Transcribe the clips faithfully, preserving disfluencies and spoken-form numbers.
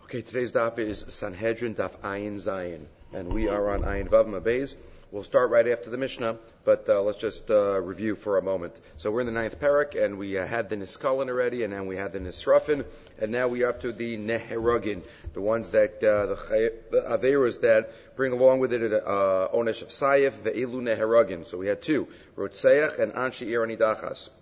Okay, today's daf is Sanhedrin daf Ayin Zayin, and we are on Ayin Vav Mabeis. We'll start right after the Mishnah, but uh, let's just uh, review for a moment. So we're in the ninth parak, and we uh, had the Niskalin already, and now we had the Nisrafin, and now we are up to the Neheragin, the ones that, uh, the, the Averas that bring along with it uh, Onesh of Sayef, Ve'elu Neheragin. So we had two, Rotseach and Anshi Iranidachas.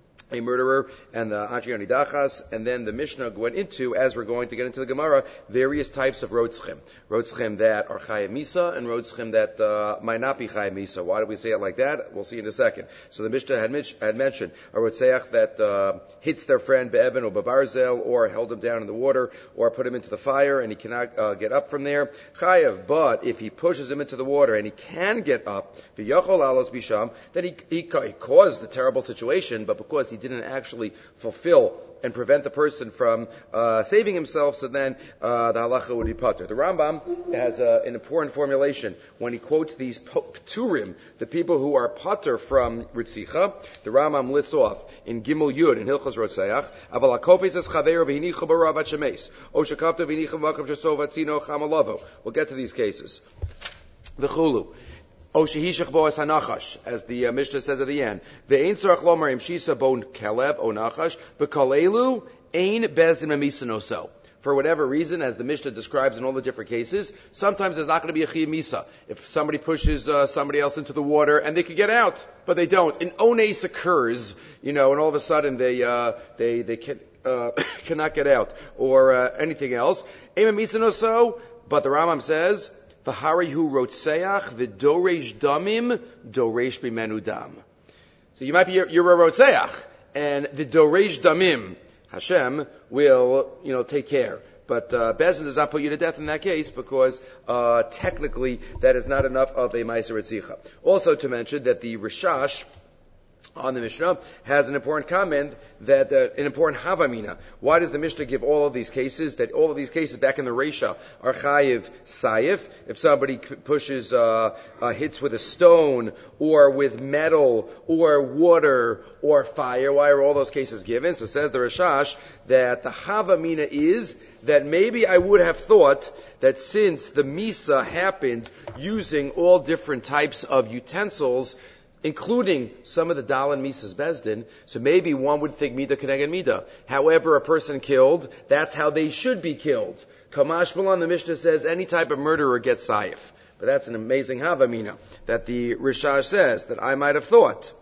A murderer and the Anshi Dachas, and then the Mishnah went into, as we're going to get into the Gemara, various types of Rotzchim. Rotzchim that are Chayav Misa, and Rotzchim that uh, might not be Chayav Misa. Why do we say it like that? We'll see in a second. So the Mishnah had, had mentioned a Rotzeach that uh, hits their friend Be'eben or Bavarzel, or held him down in the water, or put him into the fire, and he cannot uh, get up from there. Chayav, but if he pushes him into the water, and he can get up, V'yachol alos bisham, then he, he, he caused the terrible situation, but because he didn't actually fulfill and prevent the person from uh, saving himself, so then uh, the halacha would be patur. The Rambam has uh, an important formulation when he quotes these pturim, the people who are patur from ritzicha. The Rambam lists off in Gimel Yud in Hilchos Rotzeach, aval hakofes es chaveru v'hinicha barav at shemes, o shekavta v'hinicha v'akav shesov atzino chamalavo. We'll get to these cases. V'chulu. O shehishach bo es hanachash, as the uh, Mishnah says at the end. Ve'ein tzarach lomar im shisa bon kelev o nachash, v'kalelu ein bezdin memisa noso. For whatever reason, as the Mishnah describes in all the different cases, sometimes there's not going to be a chiyuv misa. If somebody pushes uh, somebody else into the water and they could get out, but they don't. An ones occurs, you know, and all of a sudden they uh, they they can, uh, cannot get out, or uh, anything else. Ein memisa noso, but the Rambam says, V'harihu rotseach v'doresh damim doresh b'menu dam. So you might be, you're, you're a rotseach, and the doresh damim, Hashem will, you know, take care. But uh, Bezdin does not put you to death in that case because uh, technically that is not enough of a ma'aser etzicha. Also to mention that the Rishash on the Mishnah has an important comment, that uh, an important havamina. Why does the Mishnah give all of these cases? That all of these cases back in the Reisha are chayiv sayif. If somebody pushes, uh, uh, hits with a stone, or with metal, or water, or fire, why are all those cases given? So says the Rishash that the havamina is that maybe I would have thought that since the Misa happened using all different types of utensils, including some of the Dalan Mises Bezdin, so maybe one would think Mida Keneged Mida. However a person killed, that's how they should be killed. Kamash Malan, the Mishnah says, any type of murderer gets Saif. But that's an amazing Havamina that the Rishash says, that I might have thought.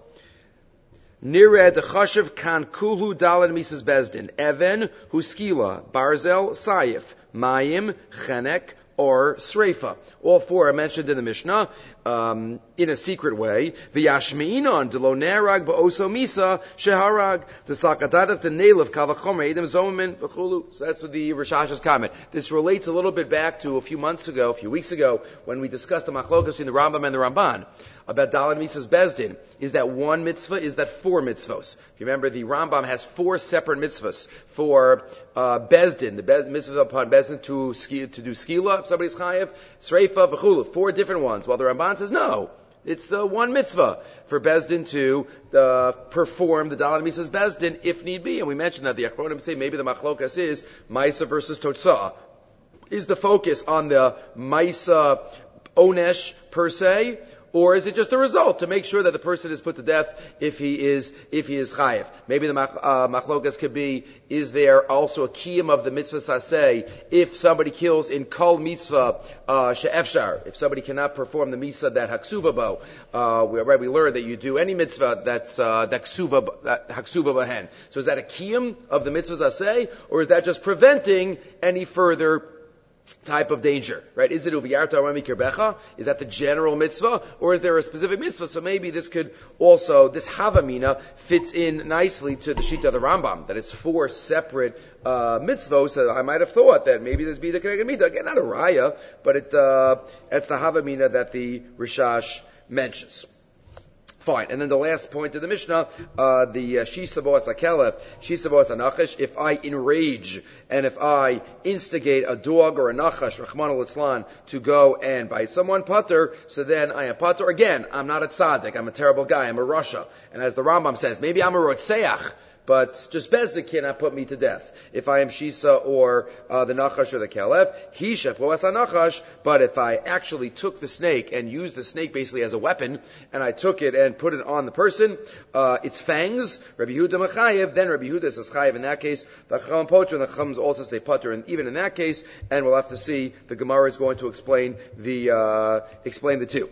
Nired Chashav Kan Kulu Dalan Mises Bezdin, Even, Huskila, Barzel, Saif, Mayim, Chenek, or Sreifa. All four are mentioned in the Mishnah um, in a secret way. V'yashmeinon de lo nerag ba'oso misa sheharag the sakadadat the nail of kavachomer edem zomin v'chulu. So that's what the Rishash's comment. This relates a little bit back to a few months ago, a few weeks ago, when we discussed the machlokas in the Rambam and the Ramban about Dalan Mises Bezdin. Is that one mitzvah? Is that four mitzvahs? If you remember, the Rambam has four separate mitzvahs for uh, Bezdin. The Be- mitzvah upon Bezdin to ski, to do skila if somebody's chayiv, sreifa, v'chulu. Four different ones. While the Ramban says no, it's the one mitzvah for Bezdin to uh, perform the Dalan Mises Bezdin if need be. And we mentioned that the Achronim say maybe the machlokas is Maisa versus Totzah. Is the focus on the Maisa Onesh per se? Or is it just a result to make sure that the person is put to death if he is if he is chayiv? Maybe the uh, machlokas could be: is there also a kiyum of the mitzvah saseh if somebody kills in kol mitzvah uh, she'efshar? If somebody cannot perform the mitzvah that haksuva bo, uh, we already learned that you do any mitzvah that's uh, that ksuva that haksuva bahen. So is that a kiyum of the mitzvah saseh, or is that just preventing any further type of danger, right? Is it uviyarta arami kirbecha? Is that the general mitzvah, or is there a specific mitzvah? So maybe this could also, this havamina fits in nicely to the shita of the Rambam, that it's four separate uh, mitzvahs. So I might have thought that maybe there's bida keneged mida. Again, not a raya, but it uh, it's the havamina that the Rishash mentions. Fine. And then the last point of the Mishnah, uh, the Shisa Boas HaKelef, Shisa Boas HaNachash, if I enrage and if I instigate a dog or a Nachash, Rahman al-Islan, to go and bite someone, Pater, so then I am Pater. Again, I'm not a tzaddik, I'm a terrible guy, I'm a Rasha. And as the Rambam says, maybe I'm a Rotseach, but just Bezdin cannot put me to death. If I am Shisa or uh, the Nachash or the Kalev, he Shefloas Nachash. But if I actually took the snake and used the snake basically as a weapon, and I took it and put it on the person, uh, its fangs, Rabbi Yehuda Mechayev, then Rabbi Yehuda says Chayev in that case. The Chacham Potter, and the Chachams also say Potter, and even in that case, and we'll have to see. The Gemara is going to explain the uh, explain the two.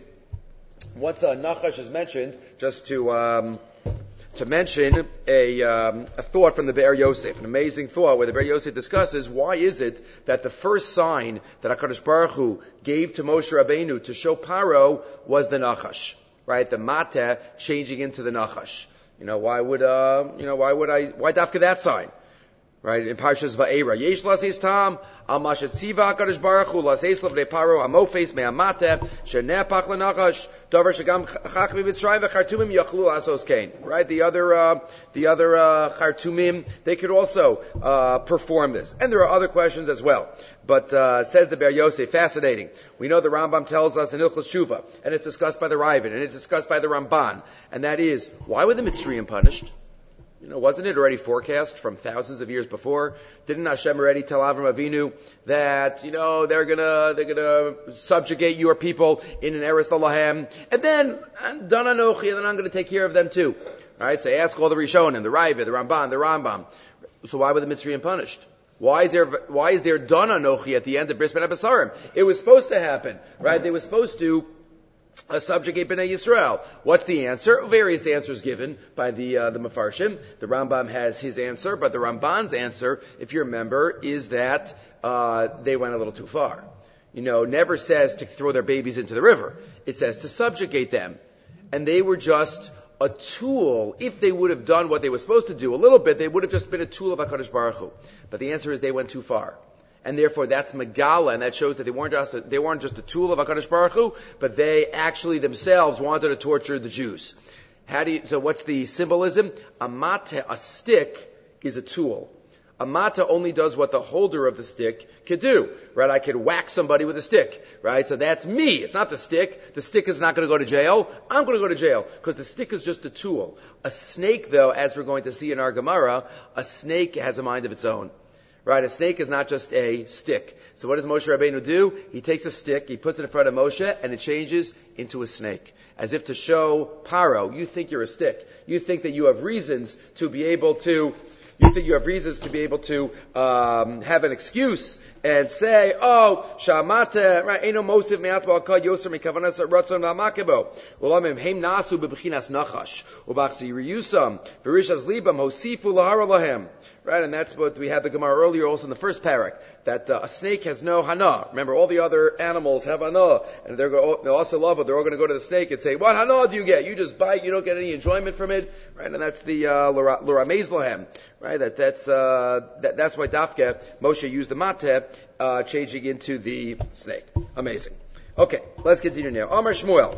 Once uh, Nachash is mentioned, just to um, to mention a, um, a thought from the Be'er Yosef, an amazing thought where the Be'er Yosef discusses why is it that the first sign that HaKadosh Baruch Hu gave to Moshe Rabbeinu to show Paro was the Nachash, right? The Mateh changing into the Nachash. You know, why would, uh, you know, why would I, why dafka that sign? Right, in Parshas Va'era, Yesh laseis tam al mashet tziva HaKadosh Baruch Hu laseis levnei Paro amofes me'amate shenepach lenachash davar shegam chachmi mitzrayim v'chartumim yachlu asos kain. Right, the other uh, the other uh, chartumim, they could also uh, perform this, and there are other questions as well. But uh, says the Be'er Yosef, fascinating. We know the Rambam tells us in Hilchos Shuvah, and it's discussed by the Ravid, and it's discussed by the Ramban, and that is why were the Mitzrayim punished? You know, wasn't it already forecast from thousands of years before? Didn't Hashem already tell Avram Avinu that, you know, they're gonna, they're gonna subjugate your people in an Eretz Lahem, and then, and Dan Anochi, and then I'm gonna take care of them too. Alright, so ask all the Rishonim, the Ravid, the Ramban, the Rambam. So why were the Mitzrayim punished? Why is there, why is there Dan Anochi at the end of Bris Ben Abasarim? It was supposed to happen, right? They were supposed to Uh, subjugate Bnei Yisrael. What's the answer? Various answers given by the uh, the Mefarshim. The Rambam has his answer, but the Ramban's answer, if you remember, is that uh, they went a little too far. You know, never says to throw their babies into the river. It says to subjugate them. And they were just a tool. If they would have done what they were supposed to do a little bit, they would have just been a tool of HaKadosh Baruch Hu. But the answer is they went too far. And therefore that's Megala, and that shows that they weren't just a, they weren't just a tool of HaKadosh Baruch Hu, but they actually themselves wanted to torture the Jews. How do you, so what's the symbolism? A mate, a stick, is a tool. A mate only does what the holder of the stick could do, right? I could whack somebody with a stick, right? So that's me. It's not the stick. The stick is not going to go to jail. I'm going to go to jail because the stick is just a tool. A snake, though, as we're going to see in our Gemara, a snake has a mind of its own. Right, a snake is not just a stick. So what does Moshe Rabbeinu do? He takes a stick, he puts it in front of Moshe, and it changes into a snake. As if to show Paro, you think you're a stick. You think that you have reasons to be able to, you think you have reasons to be able to um, have an excuse and say, oh, Shamate, right, Eino Mosiv Me'atzba Al-Ka Yoser Me'kavanas Ratzon V'Amakebo. Ulamim Heim Nasu B'Bechinas Nachash. Ubachzi Riyusam. V'Rishas Libam Hosifu Lahara Lahem. Right, and that's what we had the Gemara earlier also in the first parak, that uh, a snake has no hana. Remember, all the other animals have hana, and they're go, they also love it. They're all going to go to the snake and say, what hana do you get? You just bite, you don't get any enjoyment from it. Right, and that's the Lura Meiz Lahem. Right, that, that's, uh, that, that's why Dafke, Moshe used the mateh, uh, changing into the snake. Amazing. Okay, let's continue now. Omar Shmuel.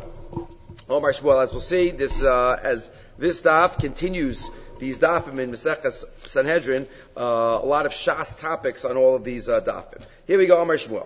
Omar Shmuel, as we'll see, this, uh, as this daf continues these dafim in Maseches Sanhedrin, uh, a lot of Shas topics on all of these uh, dafim. Here we go, Amar Shmuel.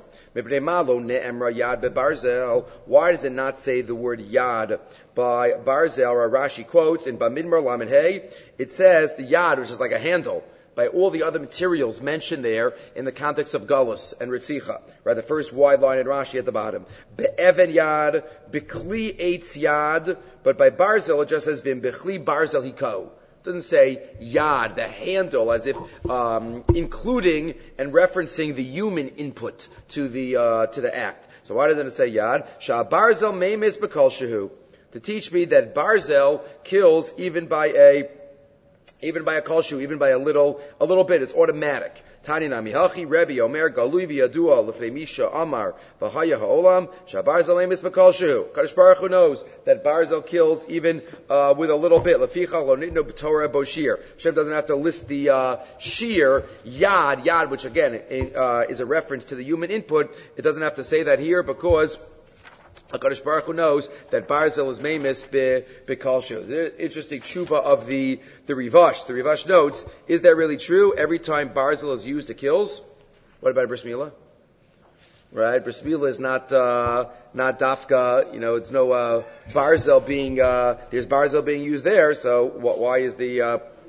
Why does it not say the word yad by Barzel? Or Rashi quotes in Bamidbar Lamed Hey, it says the yad, which is like a handle, by all the other materials mentioned there in the context of Galus and Ritzicha. Right, the first wide line in Rashi at the bottom. Be'even yad, B'kli eitz yad, but by Barzel it just says Vim B'kli Barzel hiko. It doesn't say yad, the handle, as if um, including and referencing the human input to the uh, to the act. So why doesn't it say yad? Shah Barzel meimis b'kol shehu, to teach me that Barzel kills even by a even by a kolshu, even by a little a little bit. It's automatic. Tani nami hachi Rebbe Omer Galui v'yadua l'fnei Misha Amar v'haya ha'olam shabarzel emes b'kol shehu. Kadosh Baruch Hu knows that Barzel kills even uh, with a little bit. Leficha lo nitnu b'torah boshir. Hashem doesn't have to list the uh, shear yad yad, which again uh, is a reference to the human input. It doesn't have to say that here because HaKadosh Baruch Hu knows that Barzel is meimis b'kol shehu. Interesting tshuva of the, the Rivash. The Rivash notes, is that really true? Every time Barzel is used, it kills? What about Bris Milah? Right? Bris Milah is not, uh, not dafka, you know, it's no, uh, Barzel being, uh, there's Barzel being used there, so what, why is the, uh,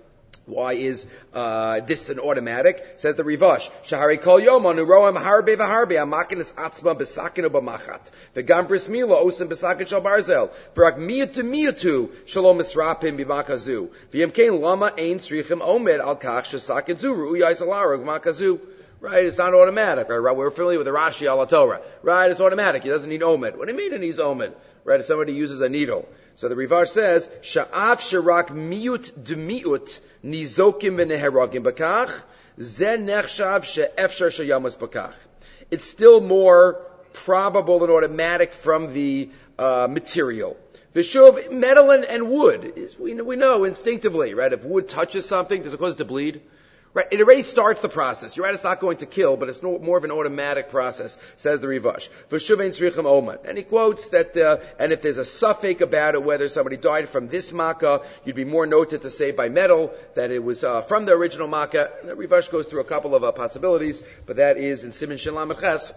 Why is uh, this an automatic? Says the Rivash. Shahari kol yom anu roam harbe v'harbe amakin es atzma b'sakin ubamachat v'gam bris mila osim b'sakin shal barzel v'rak miyutu miyutu shalom misrapim b'makazu v'yem kein lama ein srichim omed al kach shesakin zu ru'uyai salarug b'makazu. Right, it's not automatic. Right, we're familiar with the Rashi al Torah. Right, it's automatic. He doesn't need omed. What do you mean it needs omed? Right, if somebody uses a needle. So the Rivash says, Sha'af shirak miyut demiut nizokim v'neheragim bakach, zen nechshav she'efshar sheyamas bakach. It's still more probable and automatic from the uh, material. Vishuv, metal and, and wood, is, we, we know instinctively, right? If wood touches something, does it cause it to bleed? Right, it already starts the process. You're right, it's not going to kill, but it's no, more of an automatic process, says the Rivash. And he quotes that, uh, and if there's a suffix about it, whether somebody died from this makkah, you'd be more noted to say by metal that it was uh, from the original makkah. And the Rivash goes through a couple of uh, possibilities, but that is in Siman Shalom Ches,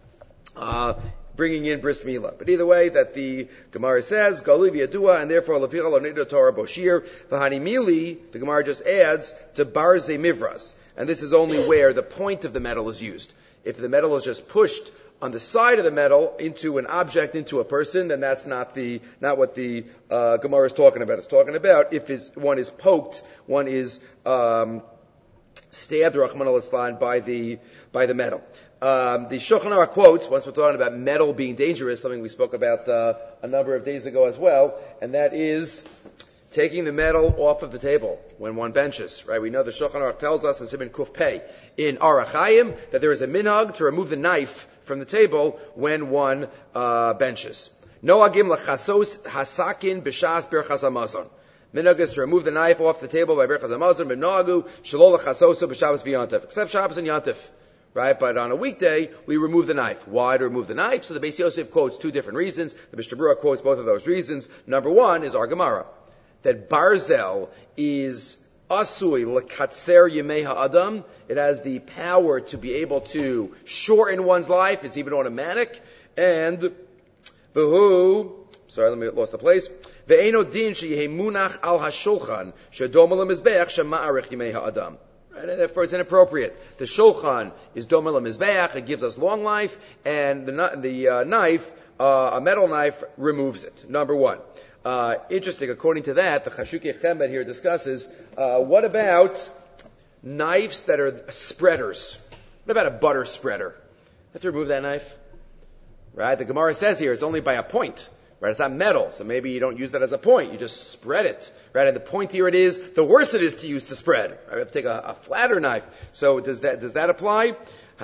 uh bringing in bris milah. But either way, that the Gemara says, Galiv Yadua, and therefore, Leficha lo nido Torah boshir, v'hani mili, the Gemara just adds, to barze mivras. And this is only where the point of the metal is used. If the metal is just pushed on the side of the metal into an object, into a person, then that's not the, not what the, uh, Gemara is talking about. It's talking about if it's, one is poked, one is, um, stabbed, Rahman al-Islan, by the, by the metal. Um, the Shulchan Aruch quotes, once we're talking about metal being dangerous, something we spoke about uh, a number of days ago as well, and that is taking the metal off of the table when one benches. Right? We know the Shulchan Aruch tells us in Siman Kuf Pei in Orach Chaim that there is a minhag to remove the knife from the table when one uh, benches. Noagim lachasos hasakin b'shas birchas hamazon. Minhag is to remove the knife off the table by birchas hamazon. B'noagu shelo lachasoso b'shabbos v'yantif, except Shabbos and Yantif. Right, but on a weekday, we remove the knife. Why to remove the knife? So the Beis Yosef quotes two different reasons. The Mishnah Berurah quotes both of those reasons. Number one is our Gemara, that barzel is asui lekatser yemei ha'adam. It has the power to be able to shorten one's life. It's even automatic. And v'hu, sorry, let me lost the place. Ve'eno din sheyehe munach al hashulchan shedom lemizbeach shema'arich yemei ha'adam. Right, and therefore it's inappropriate. The shulchan is domel mizbeach; it gives us long life, and the the uh, knife, uh, a metal knife, removes it. Number one. Uh, interesting. According to that, the Chashukei Chemed here discusses uh, what about knives that are spreaders? What about a butter spreader? You have to remove that knife, right? The Gemara says here it's only by a point. Right, it's not metal, so maybe you don't use that as a point. You just spread it. Right, and the pointier it is, the worse it is to use to spread. Right, you have to take a, a flatter knife. So does that does that apply?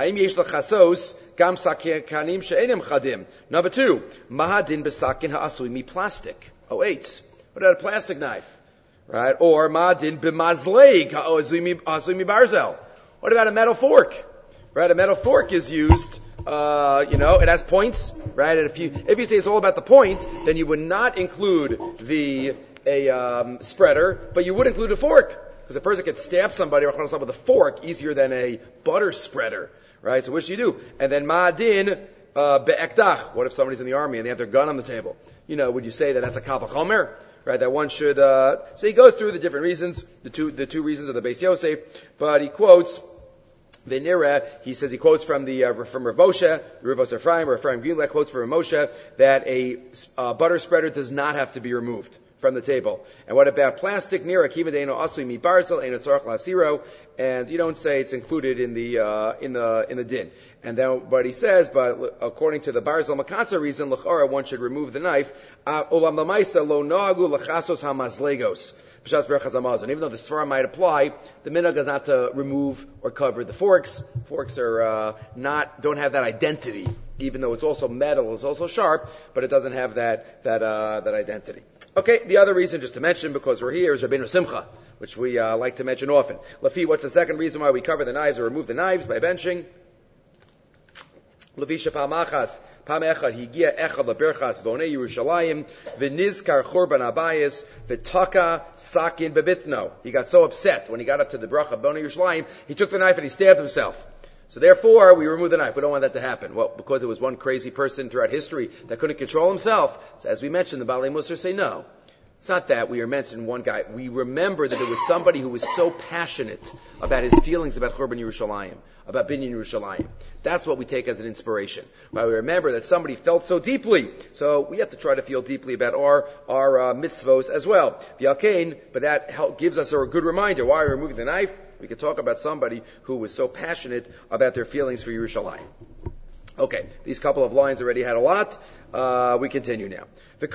Number two, mahadin besakin ha'asui mi plastic. Oh, eight. What about a plastic knife? Right, or mahadin b'mazleg ha'asui mi barzel. What about a metal fork? Right, a metal fork is used. Uh, you know, it has points, right? And if you if you say it's all about the point, then you would not include the a um, spreader, but you would include a fork, because a person could stab somebody with a fork easier than a butter spreader, right? So what should you do? And then ma'adin uh, be'ekdach. What if somebody's in the army and they have their gun on the table? You know, would you say that that's a kal v'chomer? Right? That one should. Uh, so he goes through the different reasons, the two the two reasons of the Beis Yosef, but he quotes. Venira, he says he quotes from the uh, from Rav Moshe, the Rav Ephraim, or Ephraim Greenblatt quotes from Rav Moshe that a uh, butter spreader does not have to be removed from the table. And what about plastic? Nira kiva deino asui mi barzel eino tzarach lasiro, and you don't say it's included in the uh, in the in the din. And then, but he says, but according to the barzel makatza reason, l'chara one should remove the knife. Olam lamaisa lo noagu lechasos hamazlegos. And even though the svara might apply, the minhag is not to remove or cover the forks. Forks are uh, not don't have that identity, even though it's also metal, it's also sharp, but it doesn't have that that uh, that identity. Okay, the other reason, just to mention, because we're here, is Rabbeinu Simcha, which we uh, like to mention often. Lafi, what's the second reason why we cover the knives or remove the knives by benching? Lafi shapamachas. Pam echad higia echad leberchas v'onei Yerushalayim v'nizkar churban abayis v'taka sakin bebitno. He got so upset when he got up to the bracha v'onei Yerushalayim, he took the knife and he stabbed himself. So therefore, we remove the knife. We don't want that to happen. Well, because there was one crazy person throughout history that couldn't control himself. So as we mentioned, the Balei Musar say no. It's not that we are mentioning one guy. We remember that there was somebody who was so passionate about his feelings about Churban Yerushalayim, about Binyan Yerushalayim. That's what we take as an inspiration. Right? We remember that somebody felt so deeply. So we have to try to feel deeply about our our uh, mitzvos as well. V'alkein, but that help, gives us a good reminder. Why are we removing the knife? We could talk about somebody who was so passionate about their feelings for Yerushalayim. Okay, these couple of lines already had a lot. Uh, we continue now.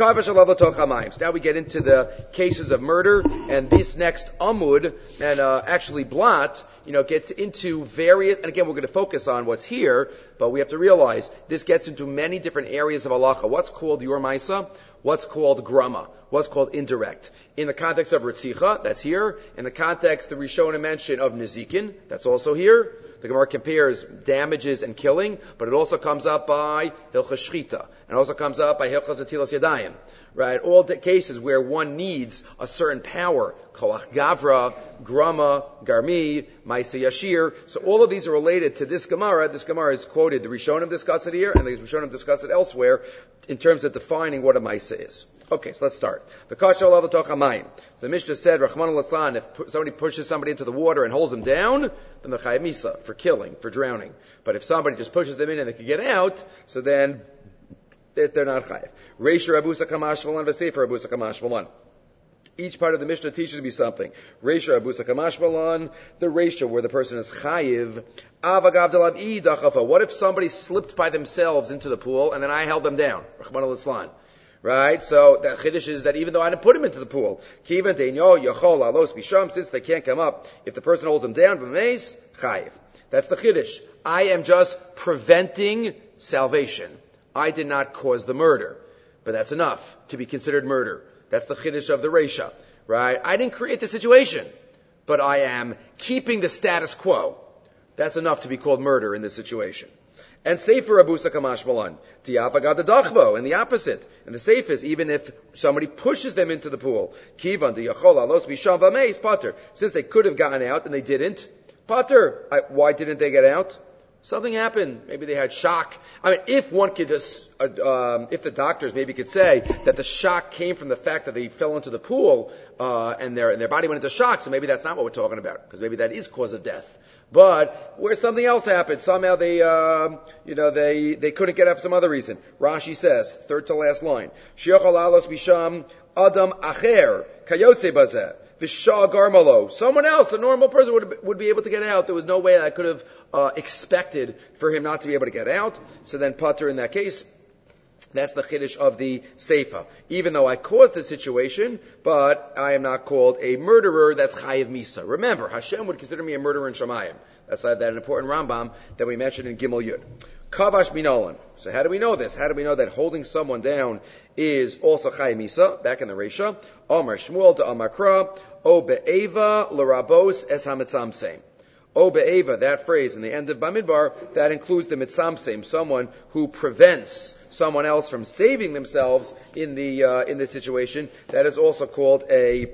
Now we get into the cases of murder, and this next Amud, and uh, actually blot, you know, gets into various, and again we're going to focus on what's here, but we have to realize this gets into many different areas of halacha. What's called Yor Maisa, what's called Grama, what's called indirect. In the context of Ritzicha, that's here. In the context, the Rishonim mention of Nezikin, that's also here. The Gemara compares damages and killing, but it also comes up by Hilchas Shchita, and also comes up by Hilchas Netilas Yadayim. Right? All the cases where one needs a certain power, Koach Gavra, Grama, Garmi, Maisa Yashir. So all of these are related to this Gemara. This Gemara is quoted. The Rishonim discuss it here, and the Rishonim discuss it elsewhere in terms of defining what a Maisa is. Okay, so let's start. The Kasha Olav Toch HaMayim. The Mishnah said, Rachman al-Aslan, if somebody pushes somebody into the water and holds them down, then the Chayav Misa, for killing, for drowning. But if somebody just pushes them in and they can get out, so then they're not Chayav. Reisha Rabusa Kamash Valan, Vasefer Rabusa Kamash Valan. Each part of the Mishnah teaches me something. Reisha Rabusa Kamash Valan, the Reisha where the person is Chayiv. Avagav Delav I Dachafa. What if somebody slipped by themselves into the pool and then I held them down? Rachman al-Aslan. Right? So the chiddush is that even though I didn't put him into the pool, kivan deino yachol alos bisham, since they can't come up, if the person holds them down, b'meis chayiv. That's the chiddush. I am just preventing salvation. I did not cause the murder, but that's enough to be considered murder. That's the chiddush of the Reisha. Right? I didn't create the situation, but I am keeping the status quo. That's enough to be called murder in this situation. And Sefer Abusa Kamash Malan, Tiafagad the Dachvo, and the opposite. And the safe is even if somebody pushes them into the pool, Kivan the Yachol Alos Bisham Vameis Pater. Since they could have gotten out and they didn't, Pater. Why didn't they get out? Something happened. Maybe they had shock. I mean, if one could just, uh, um, if the doctors maybe could say that the shock came from the fact that they fell into the pool uh, and their and their body went into shock, so maybe that's not what we're talking about, because maybe that is cause of death. But where something else happened, somehow they, um, you know, they they couldn't get up for some other reason. Rashi says, third to last line, Shiachol alos bisham adam acher kayotze bazeh. V'shah garmalo. Someone else, a normal person, would would be able to get out. There was no way I could have uh, expected for him not to be able to get out. So then, pater in that case, that's the chiddush of the seifa. Even though I caused the situation, but I am not called a murderer. That's chayiv misa. Remember, Hashem would consider me a murderer in Shemayim. That's that important Rambam that we mentioned in Gimel Yud. Kavash minolan. So how do we know this? How do we know that holding someone down is also chayiv misa? Back in the Reisha, Omar Shmuel to Omar Kra, O be'eva l'rabos es hamitzamseim. O be'eva, that phrase in the end of Bamidbar, that includes the mitzamseim, someone who prevents someone else from saving themselves in the uh, in this situation. That is also called a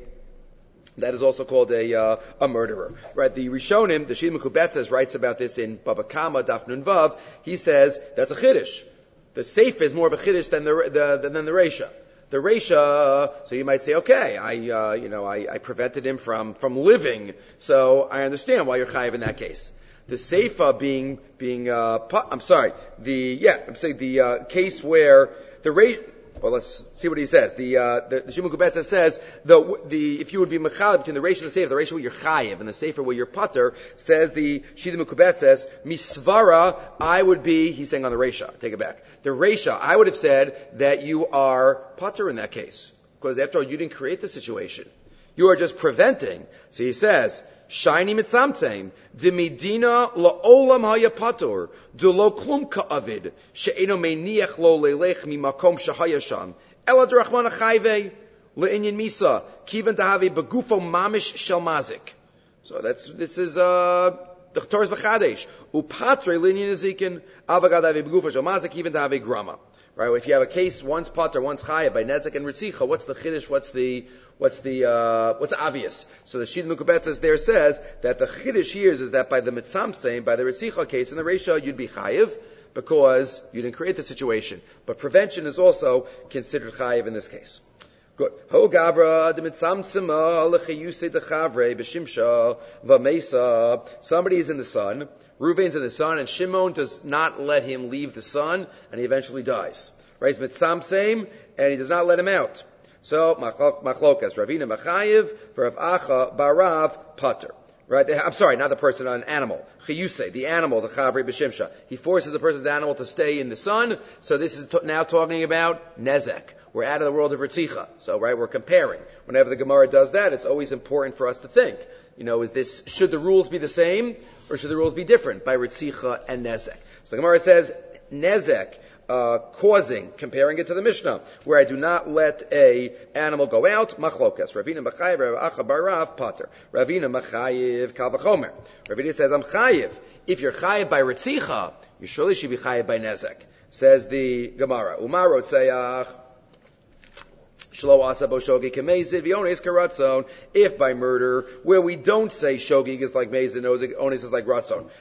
that is also called a uh, a murderer. Right? The Rishonim, the Shid Mekubetzes writes about this in Baba Kama Daf Nun Vav. He says that's a chiddush. The seif is more of a chiddush than the, the than the Reisha. The Reisha, so you might say, okay, I, uh, you know, I, I prevented him from, from living, so I understand why you're chayiv in that case. The Seifa being, being, uh, I'm sorry, the, yeah, I'm saying the, uh, case where the Reisha, well, let's see what he says. The, uh, the, the Shimon Kubetza says, the, the, if you would be mechalib between the Reisha and the Seifa, the Reisha where you're chayiv, and the Seifa where you're pater, says the Shimon Kubetza says, misvara, I would be, he's saying on the Reisha, take it back. The Reisha, I would have said that you are pater in that case. Because after all, you didn't create the situation. You are just preventing. So he says, Shiny mitzamteim, demidina la'olam haya patur, de lo klum ka'avid, she'eno meiniach lo lelech mimakom shahayasham, ela drachman achayve, le'inyan misa, kivan tahave begufo mamish shel mazik. So that's, this is, uh, the Torah's b'chadesh. Upatre le'inyan nezikin, avagad have begufo shel mazik, kivan tahave grama. Right? If you have a case, one's pater, one's chayav, by nezik and ritzicha, what's the chiddush, what's the, what's the, uh, what's obvious? So the Shid Mukubetzes there says that the chiddush here is, is that by the mitzamsein, by the ritzicha case, in the reisha, you'd be chayav, because you didn't create the situation. But prevention is also considered chayav in this case. Good. Ho gavra de mitzamtzema lechiyuse de chavre b'shimsha v'mesa. Somebody is in the sun. Reuven's in the sun, and Shimon does not let him leave the sun, and he eventually dies. Right? He's mitzamtzem, and he does not let him out. So machlokas Ravina machayev v'Rav Acha barav pater. Right? I'm sorry, not the person, an animal. Chiyuse, the animal, the chavre b'shimsha. He forces the person's animal to stay in the sun. So this is t- now talking about nezek. We're out of the world of Ritzicha. So, right, we're comparing. Whenever the Gemara does that, it's always important for us to think, you know, is this, should the rules be the same, or should the rules be different by Ritzicha and Nezek? So the Gemara says, Nezek, uh, causing, comparing it to the Mishnah, where I do not let a animal go out, machlokas. Ravina machayev, Rav Acha barav, pater. Ravina machayev, kal v'chomer. Ravina says, I'm chayev. If you're chayev by Ritzicha, you surely should be chayev by Nezek. Says the Gemara. Umarot sayach. If by murder, where we don't say shogig is like mezid, onis is like ratzon,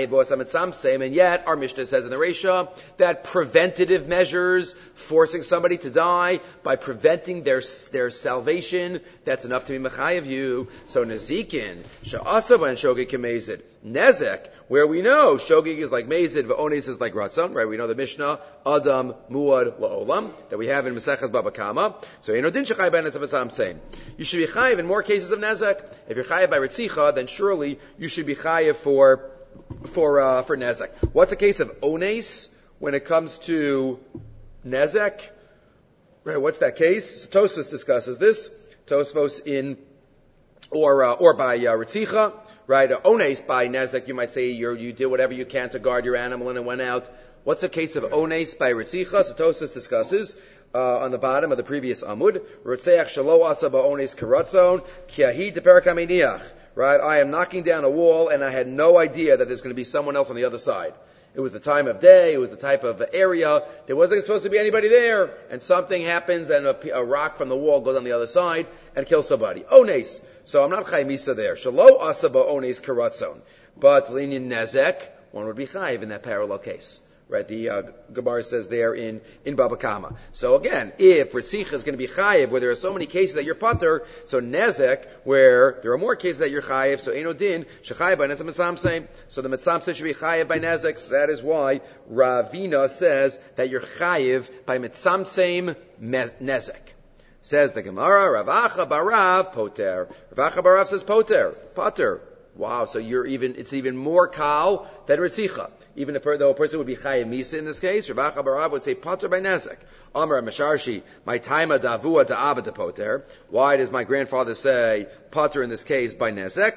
and yet our Mishnah says in the Reisha that preventative measures, forcing somebody to die by preventing their their salvation, that's enough to be mechayev you. So nezikin sha'asav and shogig kemezid. Nezek, where we know shogig is like mezid, v'onis is like ratzon, right? We know the Mishnah Adam Muad La'olam that we have in Masechas Baba Kama. So you know din shechai by nezek. I'm saying you should be chayiv in more cases of nezek. If you're chayiv by ritzicha, then surely you should be chayiv for for uh, for nezek. What's the case of ones when it comes to nezek? Right? What's that case? So Tosfos discusses this. Tosfos in or uh, or by uh, ritzicha. Right, ones by nezek, you might say you you did whatever you can to guard your animal and it went out. What's the case of ones by ritzicha? So Tosfos discusses uh, on the bottom of the previous amud. Rotzeach shelo asa ba'ones karatzon kiahi deperak aminiach. Right, I am knocking down a wall and I had no idea that there's going to be someone else on the other side. It was the time of day, it was the type of area, there wasn't supposed to be anybody there, and something happens and a, a rock from the wall goes on the other side and kills somebody. Ones. So I'm not Chai Misa there. Shalo asaba ones karatzon. But linyan nezek, one would be Chayiv in that parallel case. Right? The uh, Gemara says there in, in Baba Kama. So again, if Ritzicha is going to be Chayiv, where there are so many cases that you're Pater, so nezek, where there are more cases that you're Chayiv, so Eino Din, Shechayiv by Nezek Mitzamsem. So the Mitzamsem should be Chayiv by nezek. So that is why Ravina says that you're Chayiv by Mitzamsem nezek. Says the Gemara, Rav Acha barav poter. Rav Acha barav says poter, pater. Wow, so you're even, it's even more kal than Ritzicha. Even if, though a person would be Chayim Misa in this case, Rav Acha barav would say pater by nezek. Amar Masharshi, my taima davua da'aba de poter. Why does my grandfather say pater in this case by nezek?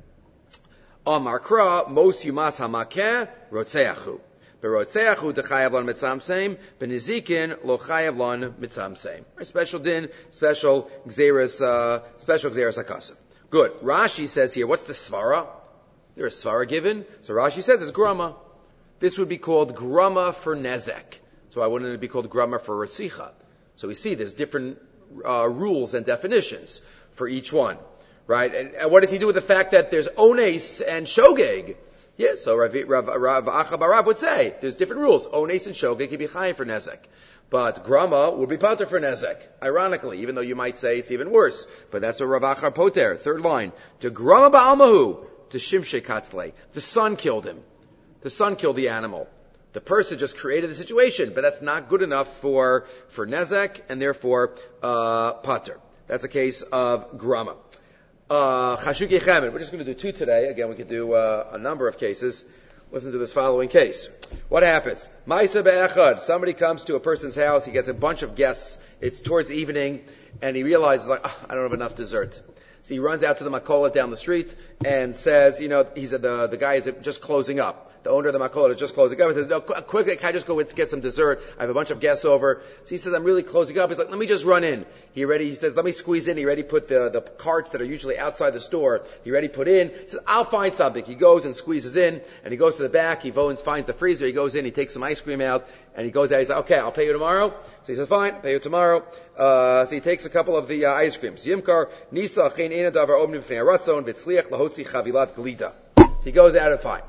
Amar Kra, mos yumas hamakeh rotzeachu. Berotzeachu dechayav lon mitzamseim, benizikin lo chayav lon mitzamseim. Special din, special gzeres, uh, special gzeres hakasav. Good. Rashi says here, what's the svara? There's a svara given. So Rashi says it's grama. This would be called grama for nezek. So why wouldn't it be called grama for ritzicha? So we see there's different uh, rules and definitions for each one, right? And, and what does he do with the fact that there's ones and shogeg? Yeah, so Rav, Rav, Rav Acha barav would say there's different rules. Ones and shogeg can be chayiv for nezek, but grama would be pater for nezek. Ironically, even though you might say it's even worse, but that's what Rav Acha poter. Third line: to grama ba'almahu to shimshei katzlei. The sun killed him. The sun killed the animal. The person just created the situation, but that's not good enough for for nezek, and therefore uh, pater. That's a case of grama. Uh, Chashuki Chamin. We're just going to do two today. Again, we could do uh, a number of cases. Listen to this following case. What happens? Ma'isa be'echad. Somebody comes to a person's house. He gets a bunch of guests. It's towards evening, and he realizes, like, oh, I don't have enough dessert. So he runs out to the makola down the street and says, you know, he's a, the the guy is just closing up. The owner of the makola is just closing up. He says, no, quickly, can I just go with, get some dessert? I have a bunch of guests over. So he says, I'm really closing up. He's like, let me just run in. He ready, he says, let me squeeze in. He ready put the, the carts that are usually outside the store. He ready put in. He says, I'll find something. He goes and squeezes in, and he goes to the back. He goes, finds the freezer. He goes in, he takes some ice cream out, and he goes out. He's like, okay, I'll pay you tomorrow. So he says, fine, pay you tomorrow. Uh, so he takes a couple of the uh, ice creams. Yimkar, Nisa, Chen, Ena, Davar, Omni, B'fnei Ratzon, V'tzliach, Lahotzi, Chavilat, Galita. So he goes out and fine.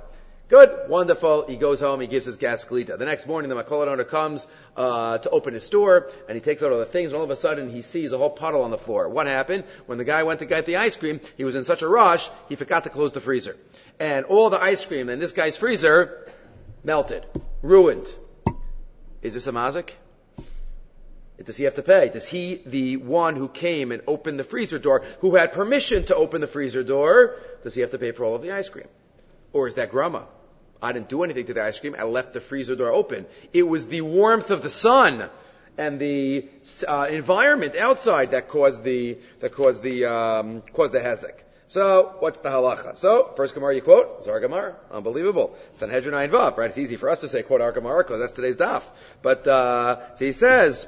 Good, wonderful. He goes home, he gives his gas glita. The next morning, the Makola owner comes uh, to open his store, and he takes out all the things, and all of a sudden, he sees a whole puddle on the floor. What happened? When the guy went to get the ice cream, he was in such a rush, he forgot to close the freezer. And all the ice cream in this guy's freezer melted, ruined. Is this a mazik? Does he have to pay? Does he, the one who came and opened the freezer door, who had permission to open the freezer door, does he have to pay for all of the ice cream? Or is that grama? I didn't do anything to the ice cream. I left the freezer door open. It was the warmth of the sun and the uh, environment outside that caused the that caused the um, caused the hezek. So, what's the halacha? So, first Gemara you quote, Zohar Gemara. Unbelievable. Sanhedrin Ayin Vav, right? It's easy for us to say, quote our Gemara, because that's today's daf. But, uh, so he says,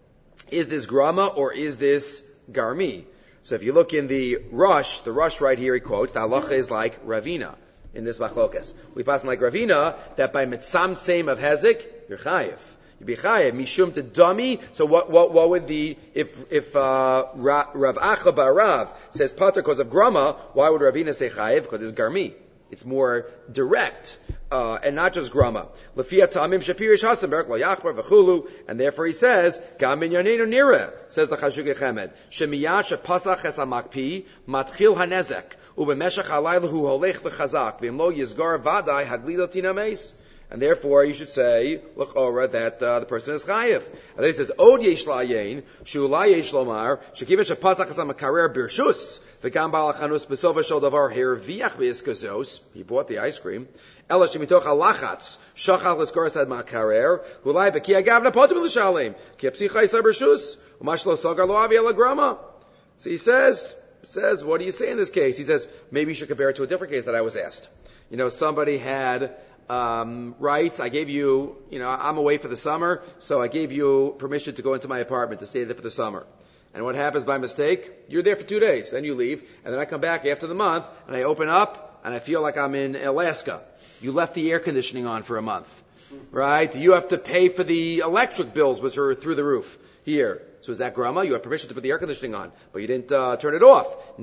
is this grama or is this garmi? So if you look in the Rush, the Rush right here he quotes, the halacha is like Ravina in this machlokas. We pass like Ravina, that by mitzam same of hezek, you're chayiv. You'd be chayiv, mishum to dummy. So what, what, what would the, if, if, uh, Rav Acha Barav says pater because of grama, why would Ravina say chayiv? Because it's garmi. It's more direct, uh, and not just grama. Lefia tamim shapirish hasenberg lo yachbar v'chulu, and therefore he says, gam minyanenu nira, says the Chashuk Echemed, shemiyat shepasach es hamakpi, matchil hanezek, ubemeshach halayla hu holech v'chazak, v'im lo yizgar vadai haglila tina meis. And therefore, you should say, look over that uh, the person is chayiv. And then he says, od yesh la'ayin, shu'ulai yesh lomar, shekiven shepasach es hamakarer birshus, v'gam ba'al hachanus b'sova shel davar herviach b'yiskazos, he bought the ice cream, ela shemitoch halachatz, shachal l'skor sad makarer, hulai v'ki agavna potem l'shalim, ki apsicha yisar birshus, u'mash lo sagar lo avi ela grama. So he says, says, what do you say in this case? He says, maybe you should compare it to a different case that I was asked. You know, somebody had Um, rights. I gave you, you know, I'm away for the summer, so I gave you permission to go into my apartment to stay there for the summer. And what happens by mistake? You're there for two days, then you leave, and then I come back after the month, and I open up, and I feel like I'm in Alaska. You left the air conditioning on for a month, right? You have to pay for the electric bills, which are through the roof here. So is that grama? You have permission to put the air conditioning on, but you didn't uh, turn it off. In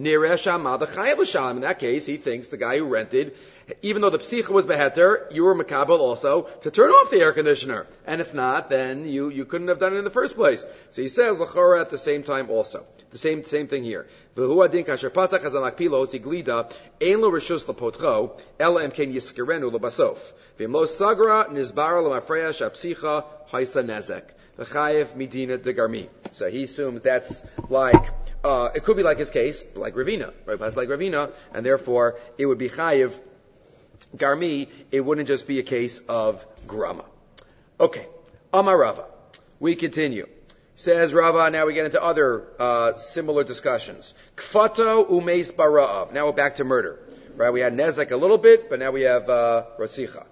that case, he thinks the guy who rented, even though the psicha was beheter, you were makabel also to turn off the air conditioner. And if not, then you, you couldn't have done it in the first place. So he says, l'chora at the same time also. The same, same thing here. V'hu adin kasher pasach hazamak pilos iglida, ein lo reshus l'potcho, ela emken yiskerenu l'basof. V'im lo sagra nizbara l'mafreya shapsicha haisa nezek. V'chayev midina de garmi. So he assumes that's like, uh, it could be like his case, like Ravina, right? It's like Ravina, and therefore it would be chayev garmi. It wouldn't just be a case of grama. Okay. Amar Rava. We continue. Says Rava, now we get into other, uh, similar discussions. Kfato umeis bara'av. Now we're back to murder. Right? We had nezek a little bit, but now we have, uh, rotzicha.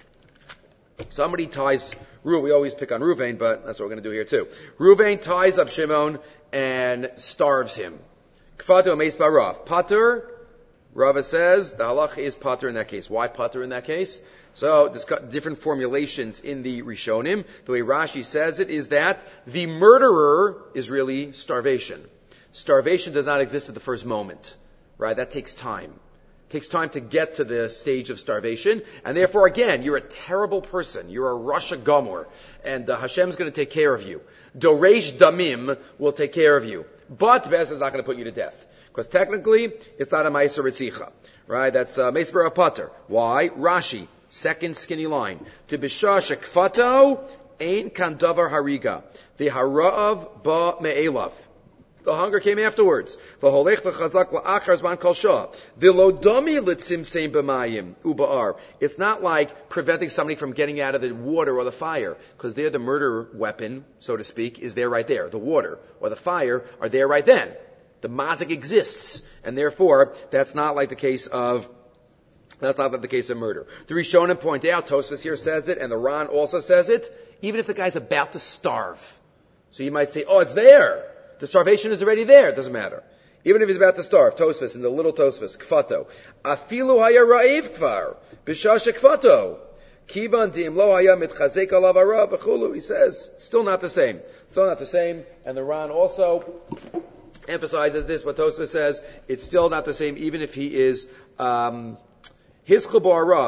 Somebody ties, we always pick on Ruvain, but that's what we're going to do here too. Ruvain ties up Shimon and starves him. Kfato umeis bara'av. Pater, Rava says, the halach is pater in that case. Why pater in that case? So, different formulations in the Rishonim. The way Rashi says it is that the murderer is really starvation. Starvation does not exist at the first moment. Right? That takes time. It takes time to get to the stage of starvation. And therefore, again, you're a terrible person. You're a Rasha Gomor. And uh, Hashem's going to take care of you. Doresh Damim will take care of you. But Bez is not going to put you to death. Because technically, it's not a Ma'aser Ritzicha. Right? That's uh, Meisber Pater. Why? Rashi. Second skinny line. To Bisha Shekfato, Ein Kan Davar Hariga. V'hara'av ba me'elav. The hunger came afterwards. V'holech v'chazak la'achar zman kol shah. V'lodami l'tzimtzim b'mayim uba'ar. It's not like preventing somebody from getting out of the water or the fire. Because there the murder weapon, so to speak, is there right there. The water or the fire are there right then. The mazik exists. And therefore, that's not like the case of That's not the case of murder. The Rishonim point out, Tosfos here says it, and the Ran also says it, even if the guy's about to starve. So you might say, oh, it's there. The starvation is already there. It doesn't matter. Even if he's about to starve, Tosfos, in the little Tosfos, Kfato. Afilu haya ra'iv kvar, b'shasha kfato. Kivan dim lo haya mitchazek alav hara v'chulu. He says, still not the same. Still not the same. And the Ran also emphasizes this, what Tosfos says, it's still not the same, even if he is, um, his chabar rav,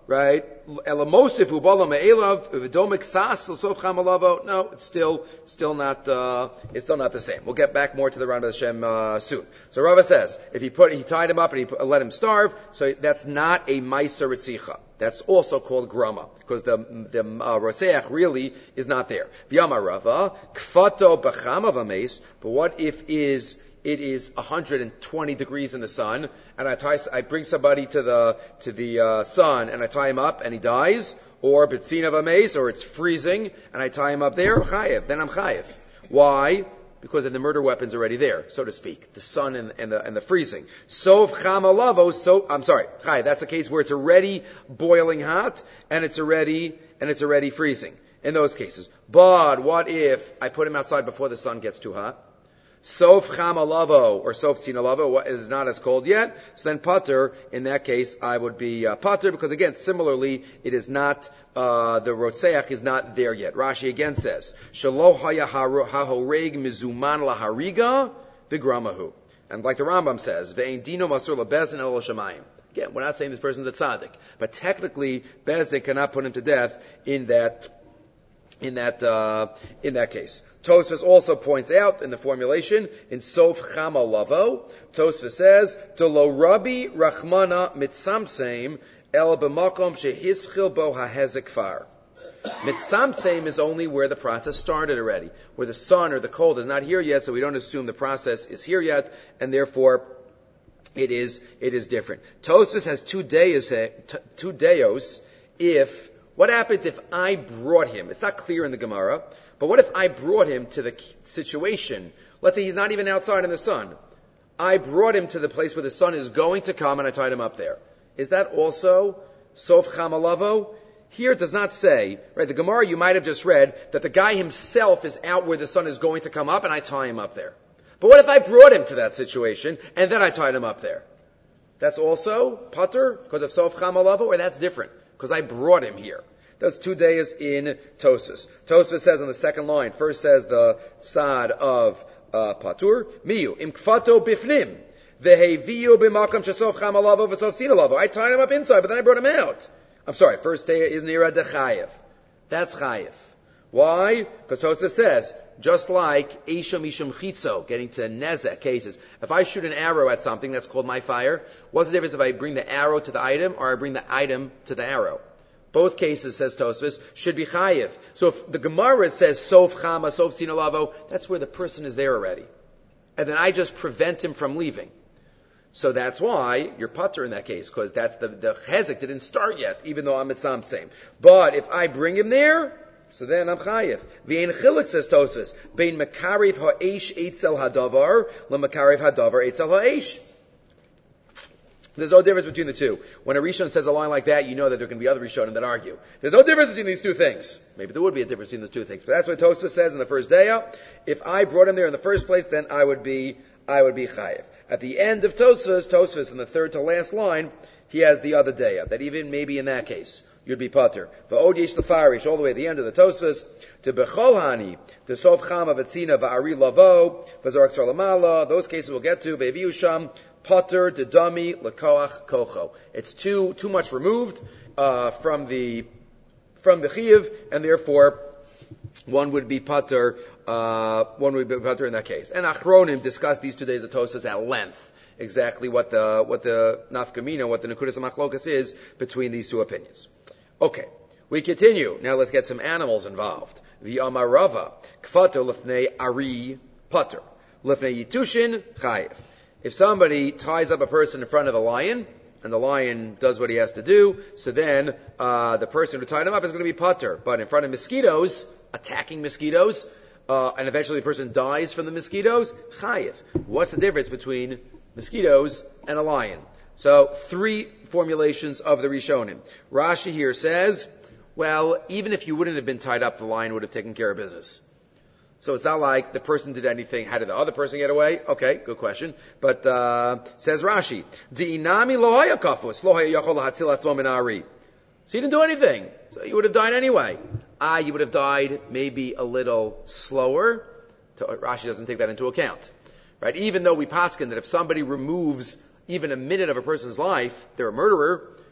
right? Elamosifu bala me'elav v'domik sas l'sof chamalavo. No, it's still, still not, uh, it's still not the same. We'll get back more to the Rambam Hashem, uh, soon. So Rava says, if he put, he tied him up and he put, let him starve, so that's not a ma'aser ritzicha. That's also called grama, because the, the, uh, rotzeach really is not there. V'yamar Rava, kfato b'chama v'meis, but what if is, it is one hundred twenty degrees in the sun, and I tie, I bring somebody to the to the uh, sun, and I tie him up, and he dies, or betzina v'meis, or it's freezing, and I tie him up there, chayev. Then I'm chayev. Why? Because the murder weapon's already there, so to speak. The sun and, and the and the freezing. Sov chamalavo. So I'm sorry, chayev. That's a case where it's already boiling hot, and it's already and it's already freezing. In those cases, but what if I put him outside before the sun gets too hot? Sof chamalavo or sof tzinalavo is not as cold yet. So then pater, in that case, I would be uh, pater, because again, similarly, it is not, uh, the rotzeach is not there yet. Rashi again says, Shalo haya hahoreg mizuman lahariga v'gramahu. And like the Rambam says, ve'ein dino masur lebezin el shamayim. Again, we're not saying this person's a tzaddik, but technically, Bezdin cannot put him to death in that, in that, uh, in that case. Tosfos also points out in the formulation, in Sof Chamalavo, Tosfos says, Delo Rabbi Rachmana Mitzamseim El B'makom Shehischil Bo HaHezek Far. Mitzamseim is only where the process started already, where the sun or the cold is not here yet, so we don't assume the process is here yet, and therefore it is, it is different. Tosfos has two deos, two deos if, what happens if I brought him? It's not clear in the Gemara, but what if I brought him to the situation? Let's say he's not even outside in the sun. I brought him to the place where the sun is going to come and I tied him up there. Is that also Sof Chamalavo? Here it does not say, right, the Gemara you might have just read that the guy himself is out where the sun is going to come up and I tie him up there. But what if I brought him to that situation and then I tied him up there? That's also pater because of Sof Chamalavo, or that's different? Because I brought him here. That's two days in Tosfos. Tosfos says on the second line, first says the tzad of uh, patur, miyu, im kfato bifnim, veheviyu b'makam shesof chamalavo v'sof sinalavo. I tied him up inside, but then I brought him out. I'm sorry, first day is nira de chayev. That's chayev. Why? Because Tosfos says, just like Esha Mishum Chitzo, getting to Nezek cases, if I shoot an arrow at something, that's called my fire. What's the difference if I bring the arrow to the item or I bring the item to the arrow? Both cases, says Tosfos, should be chayiv. So if the Gemara says sof chama, sof sinalavo, that's where the person is there already. And then I just prevent him from leaving. So that's why you're pater in that case, because that's the, the chezek didn't start yet, even though I'm mitzam same. But if I bring him there, so then I'm chayiv. V'ein chilik, says Tosfos, bein makariv ha'esh eitzel hadavar, la makariv hadavar eitzel ha'esh. There's no difference between the two. When a Rishon says a line like that, you know that there can be other Rishonim that argue. There's no difference between these two things. Maybe there would be a difference between the two things, but that's what Tosfos says in the first day. If I brought him there in the first place, then I would be, I would be chayiv. At the end of Tosfos, Tosfos in the third to last line, he has the other day, that even maybe in that case, you'd be pater. V'od yesh lefarish, all the way at the end of the Tosfos, to bechol hani, to sof chama v'tzina v'ari lavo, v'zorak tzar lamala, those cases we'll get to, ve'viu sham, pater, dedami, lekoach, kocho. It's too, too much removed, uh, from the, from the chiyuv, and therefore, one would be pater, uh, one would be pater in that case. And Achronim discussed these two days of Tosfos at length. Exactly what the, what the nafkamina, what the nekudas machlokas is between these two opinions. Okay, we continue. Now let's get some animals involved. V'amarava, kfato lefnei ari pater. Lefnei yitushin chayiv. If somebody ties up a person in front of a lion, and the lion does what he has to do, so then uh, the person who tied him up is going to be pater. But in front of mosquitoes, attacking mosquitoes, uh, and eventually the person dies from the mosquitoes, chayiv. What's the difference between mosquitoes and a lion? So, three formulations of the Rishonim. Rashi here says, well, even if you wouldn't have been tied up, the lion would have taken care of business. So it's not like the person did anything. How did the other person get away? Okay, good question. But, uh, says Rashi, Di'inami lo haya kafus, lo haya yachol lahatzil atzmo min ari. So he didn't do anything. So you would have died anyway. Ah, you would have died maybe a little slower. Rashi doesn't take that into account. Right? Even though we paskin that if somebody removes even a minute of a person's life, they're a murderer,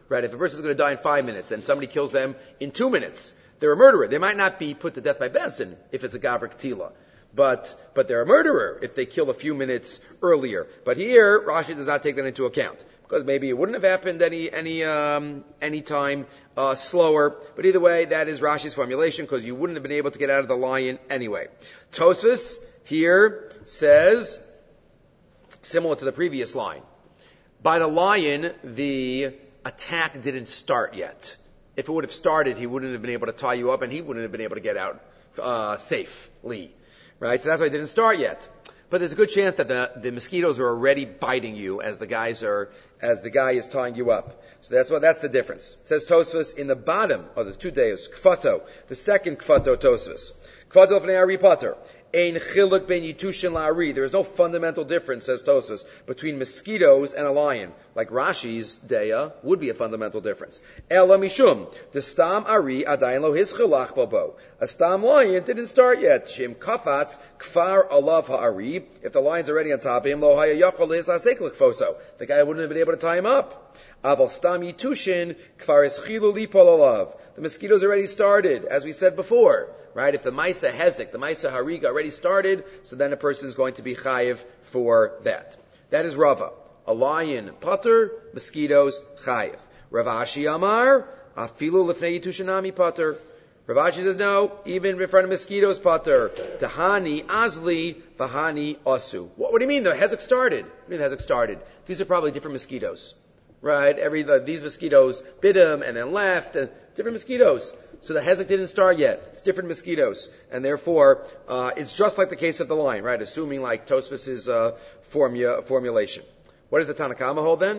Right? If a person is going to die in five minutes and somebody kills them in two minutes, they're a murderer. They might not be put to death by Bezdin if it's a Gavra Ketila. But, but they're a murderer if they kill a few minutes earlier. But here, Rashi does not take that into account. Because maybe it wouldn't have happened any, any, um, any time, uh, slower. But either way, that is Rashi's formulation, because you wouldn't have been able to get out of the lion anyway. Tosfos here says, similar to the previous line, by the lion, the attack didn't start yet. If it would have started, he wouldn't have been able to tie you up, and he wouldn't have been able to get out, uh, safely. Right? So that's why it didn't start yet. But there's a good chance that the, the mosquitoes are already biting you as the guys are, as the guy is tying you up. So that's what, that's the difference. It says Tosfos in the bottom of the two days, Kfato, the second Kfato Tosfos. Kfato v'nei Ari Pater. Ein chiluk ben yitushin la'ari. There is no fundamental difference, says Tosfos, between mosquitoes and a lion. Like Rashi's deya would be a fundamental difference. Ela mishum. The stam ari adayin lo hischelach babo. A stam lion didn't start yet. Shim kafatz kfar alav ha'ari. If the lion's already on top of him, lo haya yachol hisasek l'kfoso. The guy wouldn't have been able to tie him up. Aval stam yitushin kfar eschilu lipol alav. The mosquitoes already started, as we said before. Right? If the Maisa Hezek, the Maisa Hariga already started, so then a person is going to be chayiv for that. That is Rava. A lion, pater, mosquitoes, chayiv. Rav Ashi Amar, afilu lifnei yitushinami pater. Rav Ashi says no, even in front of mosquitoes, pater. Tahani azli, vahani asu. What, what do you mean the Hezek started? What do you mean the Hezek started? These are probably different mosquitoes. Right? Every, the, these mosquitoes bit him and then left, and different mosquitoes. So the Hezek didn't start yet. It's different mosquitoes. And therefore, uh, it's just like the case of the lion, right? Assuming like Tosfos' uh, formula, formulation. What does the Tanna Kama hold then?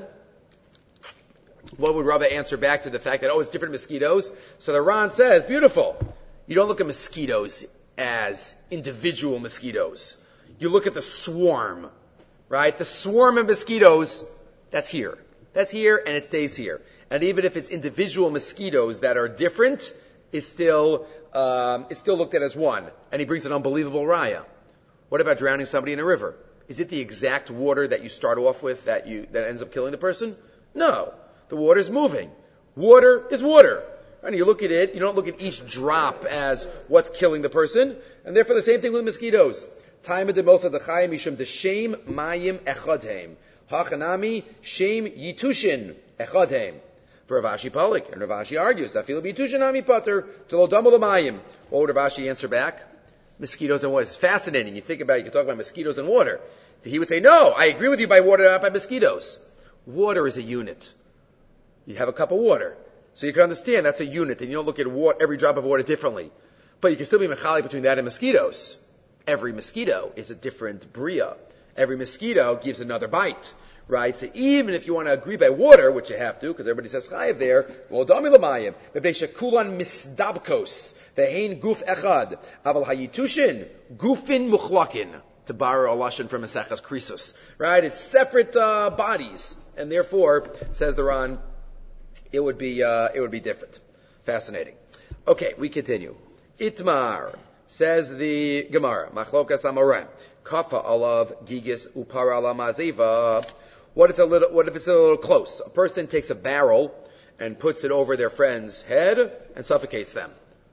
What would Rava answer back to the fact that, oh, it's different mosquitoes? So the Ran says, beautiful. You don't look at mosquitoes as individual mosquitoes. You look at the swarm, right? The swarm of mosquitoes, that's here. That's here and it stays here. And even if it's individual mosquitoes that are different, it's still, um, it's still looked at as one. And he brings an unbelievable raya. What about drowning somebody in a river? Is it the exact water that you start off with that you, that ends up killing the person? No. The water's moving. Water is water. And you look at it, you don't look at each drop as what's killing the person. And therefore the same thing with mosquitoes. Time of the most of the chayim mishum the shem mayim echadheim. Hachanami shem yitushin echadheim. For Rav Ashi Palik, and Rav Ashi argues that feel bitushinami pater to lo damu l'mayim. What would Rav Ashi answer back? Mosquitoes and water. It's fascinating. You think about it, you can talk about mosquitoes and water. So he would say, no, I agree with you by water, not by mosquitoes. Water is a unit. You have a cup of water. So you can understand that's a unit, and you don't look at water, every drop of water differently. But you can still be mechalik between that and mosquitoes. Every mosquito is a different bria. Every mosquito gives another bite. Right? So even if you want to agree by water, which you have to, because everybody says chayiv there, lo dami l'mayim, mepnei shekulan misdabkos, ve'hein guf echad, aval hayitushin, gufin muchlakin, to borrow a lashon from Maseches Krisos. Right? It's separate uh, bodies, and therefore, says the Ran, it would be uh, it would be different. Fascinating. Okay, we continue. Itmar, says the Gemara, machlokas amorem, kafa alav gigis upara ala maziva. What if, it's a little, what if it's a little close? A person takes a barrel and puts it over their friend's head and suffocates them.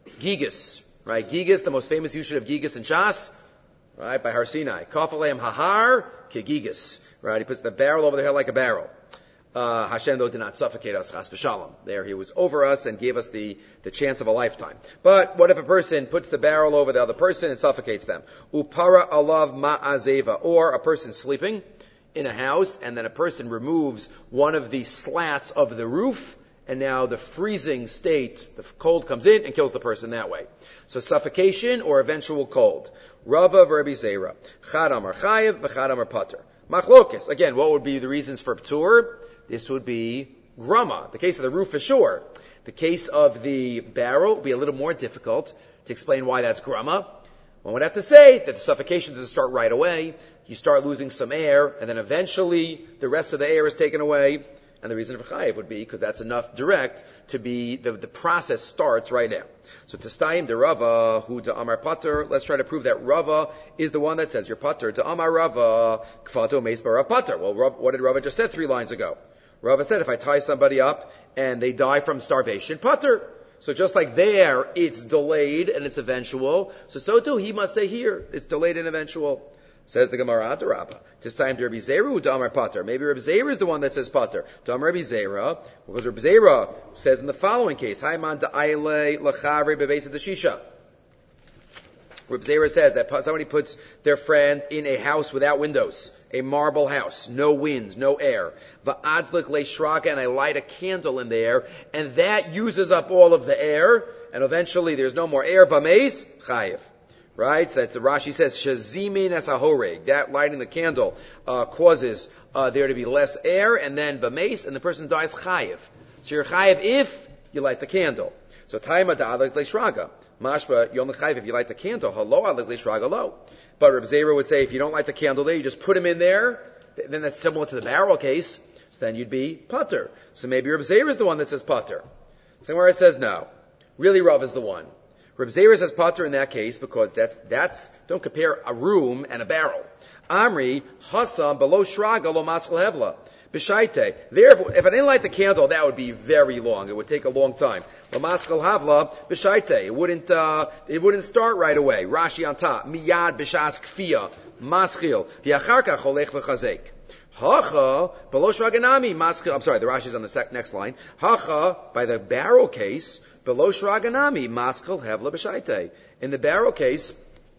Gigas, right? Gigas, the most famous usage of Gigas in Shas, right? By Har Sinai. Kafaleim hahar ke Gigas, right? He puts the barrel over their head like a barrel. Uh, Hashem, though, did not suffocate us, chas v'shalom. There, he was over us and gave us the, the chance of a lifetime. But what if a person puts the barrel over the other person and suffocates them? Upara alav ma'azeva. Or a person sleeping in a house, and then a person removes one of the slats of the roof, and now the freezing state, the cold comes in and kills the person that way. So suffocation or eventual cold. Rava v'Rabbi Zera. Chad amar chayev v'chad amar pater. Machlokes. Again, what would be the reasons for ptur? This would be grama. The case of the roof for sure. The case of the barrel would be a little more difficult to explain why that's grama. One would have to say that the suffocation doesn't start right away. You start losing some air, and then eventually the rest of the air is taken away. And the reason for chayiv would be because that's enough direct to be, the, the process starts right now. So Tastayim de Rava, who de Amar Pater, let's try to prove that Rava is the one that says you're Pater. De Amar Rava, Kfato Meis Barav Pater. Well, Rav, what did Rava just say three lines ago? Rava said if I tie somebody up and they die from starvation, pater. So just like there, it's delayed and it's eventual. So so too, he must say here, it's delayed and eventual. Says the Gemara, Adarabba. This time to Rabbi Zera, Damar Pater. Maybe Rabbi Zera is the one that says Pater. Damar Rabbi Zera, because Rabbi Zera says in the following case, Haiman da'ayle lachavre bebesa deshisha. Rabbi Zera says that somebody puts their friend in a house without windows, a marble house, no wind, no air. Va'adlik leishraga, and I light a candle in there, and that uses up all of the air, and eventually there's no more air. Vameis chayiv. Right? So that's Rashi says, Shazimin as a horeg. That lighting the candle uh, causes uh, there to be less air, and then b'meis, and the person dies chayiv. So you're chayiv if you light the candle. So taima da'adlik leishraga. Mashba, you're only chayiv if you light the candle. Hello, adlik leishraga lo. But Reb Zera would say, if you don't light the candle there, you just put him in there, then that's similar to the barrel case, so then you'd be pater. So maybe Reb Zera is the one that says pater. Somewhere it says no. Really, Rav is the one. Reb Zera says pater in that case because that's, that's, don't compare a room and a barrel. Amri, Hassam, below Shraga, lo maskal hevla. B'shaite. Therefore, if I didn't light the candle, that would be very long. It would take a long time. Lo maskal havla, b'shaite. It wouldn't, uh, it wouldn't start right away. Rashi on top. Miyad b'shas kfiyah. Maschil. V'yacharka cholech v'chazek. Hacha, below Shraganami, maskil. I'm sorry, the Rashi's on the sec- next line. Hacha, by the barrel case, below Shraganami, maskil hevla b'shaite. In the barrel case,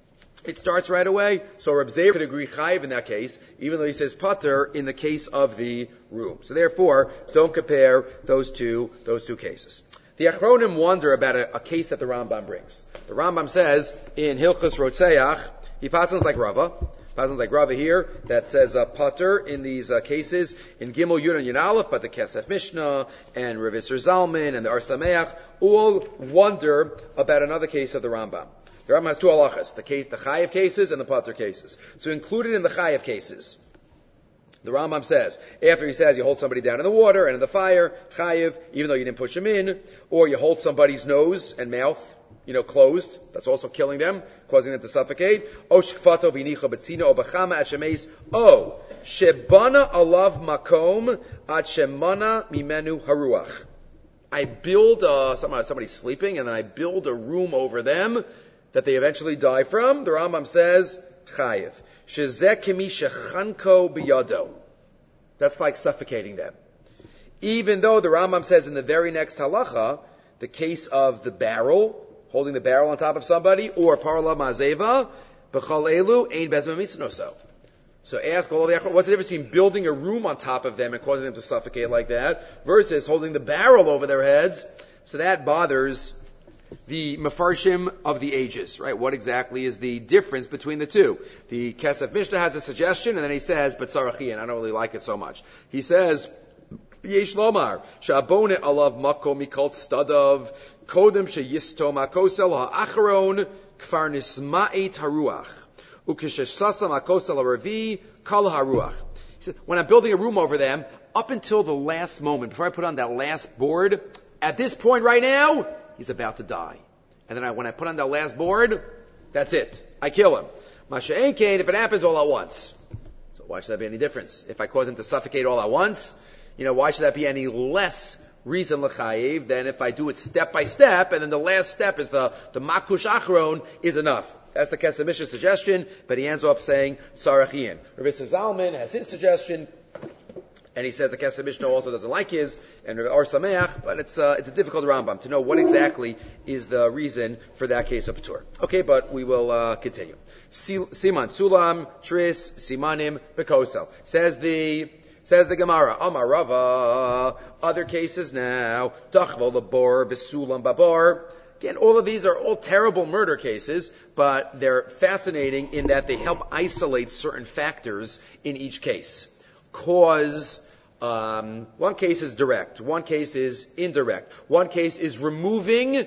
it starts right away. So Reb Zera could agree chayiv in that case, even though he says pater in the case of the room. So therefore, don't compare those two, those two cases. The Achronim wonder about a, a case that the Rambam brings. The Rambam says in Hilchos Rotzeach, he passes like Rava, passes like Rava here, that says uh, pater in these uh, cases, in Gimel Yud and Yud Aleph, but the Kesef Mishnah, and Rav Yisrael Zalman, and the Ar Sameach, all wonder about another case of the Rambam. The Rambam has two halachas, the case, the chayiv cases and the pater cases. So included in the chayiv cases, the Rambam says, after he says you hold somebody down in the water and in the fire, chayiv, even though you didn't push him in, or you hold somebody's nose and mouth, you know, closed, that's also killing them, causing them to suffocate. O shkfato v'nicha betzina o b'chama at shemeis, o shebana alav makom at shemana mimenu haruach. I build, uh, somebody, somebody's sleeping, and then I build a room over them that they eventually die from. The Rambam says, chayiv. Shezeh kemi shechanko biyado. That's like suffocating them. Even though the Rambam says in the very next halacha, the case of the barrel, holding the barrel on top of somebody, or parla mazeva, b'chal elu, ein bezma misnoso. So ask all of the, what's the difference between building a room on top of them and causing them to suffocate like that, versus holding the barrel over their heads? So that bothers the Mefarshim of the ages, right? What exactly is the difference between the two? The Kesef Mishnah has a suggestion, and then he says, but Tzarachian, I don't really like it so much. He says, Yesh Lomar, Shabone alav mako mikol stadav, kodem sheyisto makosel ha'acharon, kfar nisma'et haruach, ukeshesasa makosel ha'ravi, kal haruach. He said, when I'm building a room over them, up until the last moment, before I put on that last board, at this point right now, he's about to die. And then I, when I put on that last board, that's it. I kill him. Masha'en kain, if it happens all at once. So why should that be any difference? If I cause him to suffocate all at once, you know, why should that be any less reason l'chayiv than if I do it step by step, and then the last step is the, the makush achron is enough. That's the Kesef Mishnah suggestion, but he ends up saying Sarachian. Rav Yisrael Zalman has his suggestion, and he says the Kesef Mishnah also doesn't like his, and Or Sameach, but it's uh, it's a difficult Rambam to know what exactly is the reason for that case of Patur. Okay, but we will uh, continue. Siman Sulam Tris Simanim Bekosel says the says the Gemara Amar Rava. Other cases now Tachvo Labor V'Sulam Babar. Again, all of these are all terrible murder cases, but they're fascinating in that they help isolate certain factors in each case. Cause, um, one case is direct, one case is indirect, one case is removing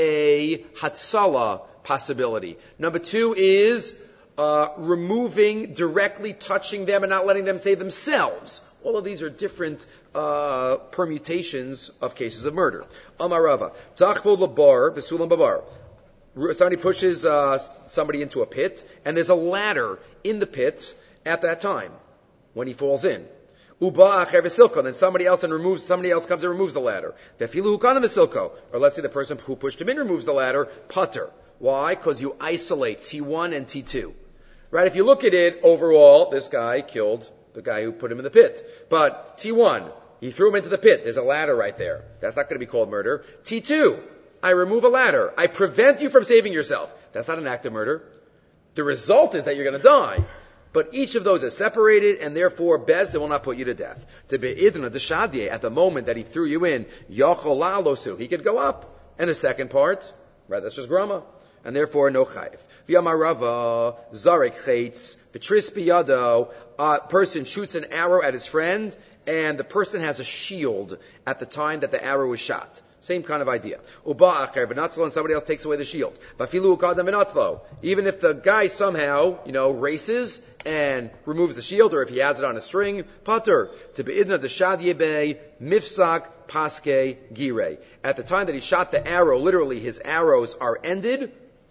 a hatsala possibility. Number two is uh, removing, directly touching them and not letting them save themselves. All of these are different uh, permutations of cases of murder. Amarava, tachvo labar v'sulam babar. Somebody pushes uh, somebody into a pit, and there's a ladder in the pit at that time when he falls in. Uba acher v'silko, then somebody else and removes, somebody else comes and removes the ladder. Vefilu hukana v'silko, or let's say the person who pushed him in removes the ladder, putter. Why? Because you isolate T one and T two. Right? If you look at it, overall, this guy killed the guy who put him in the pit. But T one, he threw him into the pit. There's a ladder right there. That's not going to be called murder. T two, I remove a ladder. I prevent you from saving yourself. That's not an act of murder. The result is that you're going to die. But each of those is separated, and therefore Bez will not put you to death. To be idna the shadye, at the moment that he threw you in, yachol la'alosu, he could go up. And the second part, right, that's just grama. And therefore, no chayiv. V'yamarava, zarek chaitz, v'tris biyado, a person shoots an arrow at his friend, and the person has a shield at the time that the arrow was shot. Same kind of idea. Uba acher v'natzlo, and somebody else takes away the shield. Vafilu ukadam v'natzlo. Even if the guy somehow, you know, races and removes the shield, or if he has it on a string, pater. To be'idna the shadyebe mifsak paske gire. At the time that he shot the arrow, literally his arrows are ended,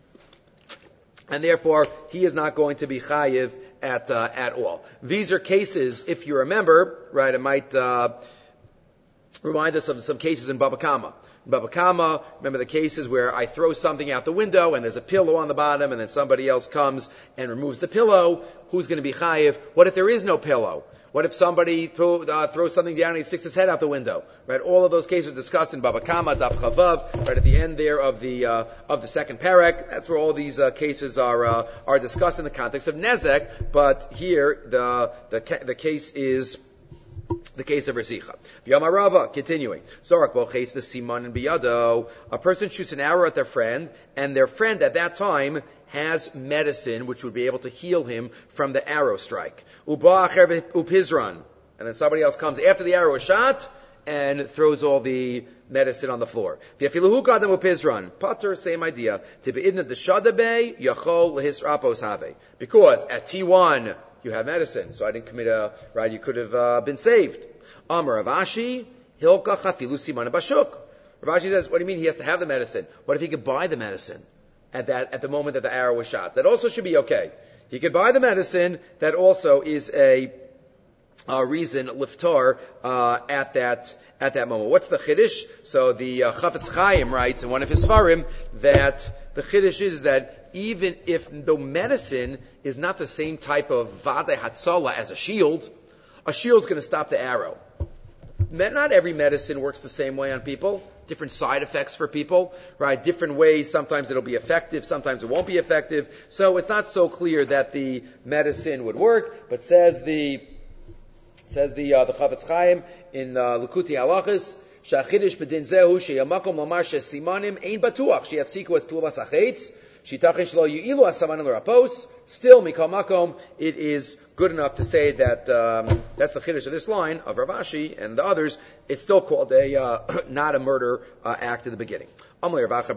and therefore he is not going to be chayiv at uh, at all. These are cases, if you remember, right? It might uh, remind us of some cases in Baba Kama. Baba Kama, remember the cases where I throw something out the window and there's a pillow on the bottom, and then somebody else comes and removes the pillow. Who's going to be chayiv? What if there is no pillow? What if somebody throw, uh, throws something down and he sticks his head out the window? Right? All of those cases are discussed in Baba Kama, Daf Chavav, right at the end there of the uh, of the second parak. That's where all these uh, cases are uh, are discussed in the context of nezek. But here the the ca- the case is the case of Resicha. V'yamarava, continuing. Zorak boches v'siman and biyado. A person shoots an arrow at their friend, and their friend at that time has medicine which would be able to heal him from the arrow strike. Uba acher upizran. And then somebody else comes after the arrow is shot and throws all the medicine on the floor. V'yafilu hukadam upizran. Pater, same idea. Tibeidna deshadabe yachol lehisrapos have. Because at T one, you have medicine, so I didn't commit a, right, you could have uh, been saved. Amar Ravashi, Hilka chafilu siman bashuk. Ravashi says, what do you mean he has to have the medicine? What if he could buy the medicine at that, at the moment that the arrow was shot? That also should be okay. He could buy the medicine, that also is a, a reason, liftar, uh, at that, at that moment. What's the chiddush? So the uh, Chafetz Chaim writes in one of his svarim that the chiddush is that even if the medicine is not the same type of vade hatzala as a shield, a shield's going to stop the arrow. Not every medicine works the same way on people. Different side effects for people, right? Different ways. Sometimes it'll be effective, sometimes it won't be effective. So it's not so clear that the medicine would work. But says the says the uh, the Chafetz Chaim in uh, Likutei Halachos, Shachidish b'din zehu sheyamakom lamar shesimanim ein batuach sheyafsiku as pulas achetz. Still, mikal makom, it is good enough to say that um, that's the chiddush of this line of Ravashi and the others. It's still called a uh, not a murder uh, act at the beginning. What about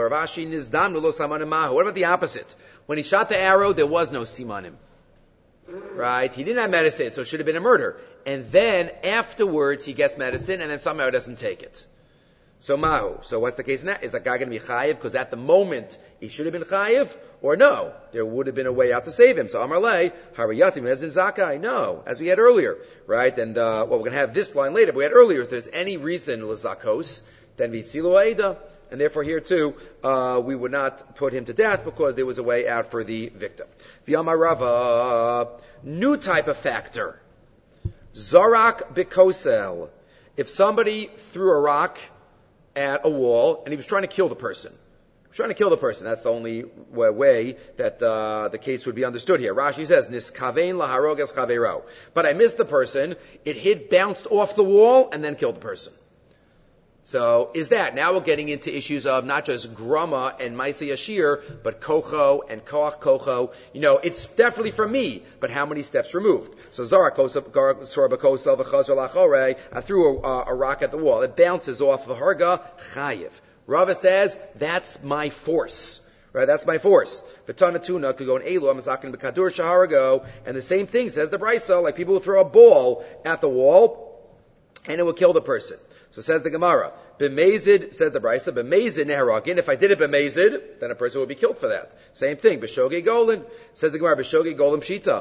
the opposite? When he shot the arrow, there was no simanim. Right? He didn't have medicine, so it should have been a murder. And then afterwards, he gets medicine, and then somehow he doesn't take it. So mahu. So what's the case in that? Is the guy going to be chayiv? Because at the moment he should have been chayiv, or no? There would have been a way out to save him. So Amar lei harayatim ezin zakai. No, as we had earlier, right? And uh, well, we're going to have this line later. But we had earlier. If there's any reason l'zakos, then vitzilu aida, and therefore here too uh, we would not put him to death because there was a way out for the victim. V'yamar Rava, new type of factor. Zarak bikosel. If somebody threw a rock at a wall, and he was trying to kill the person. He was trying to kill the person. That's the only way that uh, the case would be understood here. Rashi says, Niskavein laharogas chaveiro. But I missed the person. It hit, bounced off the wall, and then killed the person. So, is that, now we're getting into issues of not just grama and maaseh yashir, but kocho and koach kocho. You know, it's definitely from me, but how many steps removed? So, Zara sorabakosel v'chazor lachore, I threw a, a rock at the wall. It bounces off the harga, chayiv. Rava says, that's my force. Right, that's my force. V'tanatuna could go in elu amazakin b'kadur shaharago, and the same thing says the brisa, like people who throw a ball at the wall, and it will kill the person. So says the Gemara, b'mezid, says the Brisa, b'mezid neharagin. If I did it b'mezid, then a person would be killed for that. Same thing, b'shogei golin. Says the Gemara, b'shogei golim shita.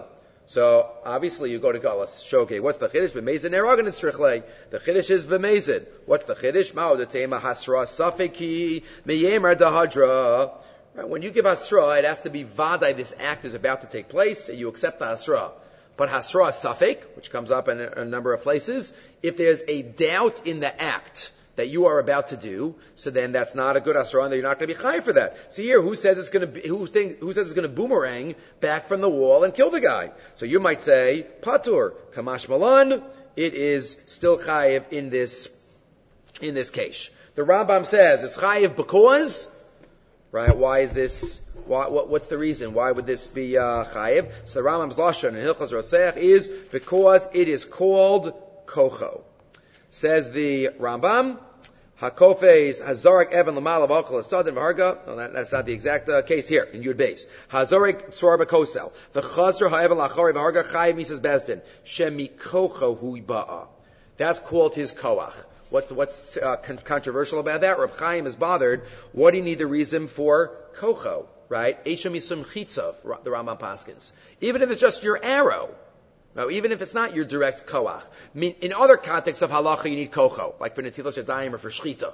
So obviously you go to Galas Shoge. What's the chiddush? B'mezid neragan and strichlei. The chiddush is b'mezid. What's the chiddush? Ma'odatema hasra safeki meyemer dahadra. When you give hasra, it has to be vaday. This act is about to take place, and you accept the hasra. But hasra safek, which comes up in a, a number of places, if there's a doubt in the act that you are about to do, so then that's not a good hasra, and you're not going to be chayav for that. See here, who says it's going to be, who think, who says it's going to boomerang back from the wall and kill the guy? So you might say, patur, kamash malan, it is still chayav in this, in this case. The Rambam says it's chayav because, right, why is this, why, what, what's the reason? Why would this be, uh, chayav? So the Rambam's lashon in Hilchos Rotzeach is because it is called kocho. Says the Rambam, Hakofes Hazorik Evan Lamal of Ochel Asadim Harga. Well, that, that's not the exact uh, case here in Yud Beis. Hazorik Tzor Bakosel. The Chazor Ha'evan Lachori Harga Chayiv Misas Bezdin. Shemi Kocho Hui Ba'a. That's called his koach. What's what's uh, con- controversial about that? Reb Chaim is bothered. What do you need the reason for kocho? Right? Eisha Misum Chitzav. The Rambam paskins. Even if it's just your arrow. No, even if it's not your direct koach. I mean, in other contexts of halacha, you need kocho, like for netilas yadayim or for shchita.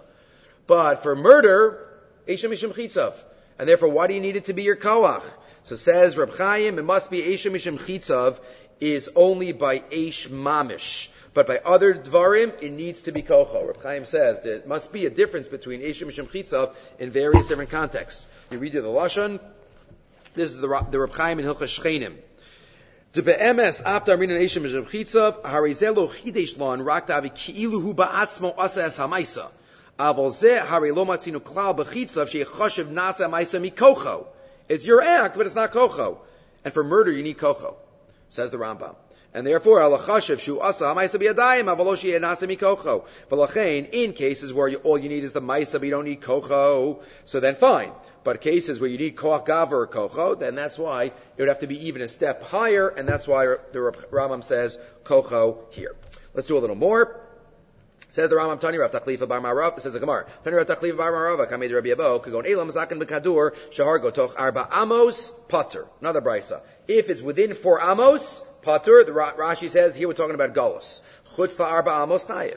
But for murder, eisha mishum chitzav. And therefore, why do you need it to be your koach? So says Reb Chaim, it must be eisha mishum chitzav is only by eish mamish. But by other dvarim, it needs to be kocho. Reb Chaim says there must be a difference between eisha mishum chitzav in various different contexts. You read the Lashon. This is the, the Reb Chaim in Hilchos Shchenim. The be'emes after Amrin and Eishim Mishum Chitzav harizelo chidesh lon rak davi ki'ilu hu ba'atzmo asa es ha'maisa avol zeh hari lo matzinu klal b'chitzav she'choshev nasa ha'maisa mikocho. It's your act, but it's not kocho. And for murder, you need kocho, says the Rambam. And therefore, alachashev shu asa ha'maisa b'yadayim avol lo she'eh nasa mikocho. V'lachein, in cases where you, all you need is the maisa, but you don't need kocho, so then fine. But cases where you need koach gava or kocho, then that's why it would have to be even a step higher, and that's why the Rambam says kocho here. Let's do a little more. Says the Rambam, Tani Rav Tachlifa Bar Marav, says the Gemara, Tani Rav Tachlifa Bar Marav, Kamei Rabbi Abo, Kagon Elam Zaken Bekadur, Shahar Gotoch Arba Amos, Pater. Another brisa. If it's within four Amos, Pater, the Rashi says, here we're talking about Golos. Chutz la Arba Amos Taif.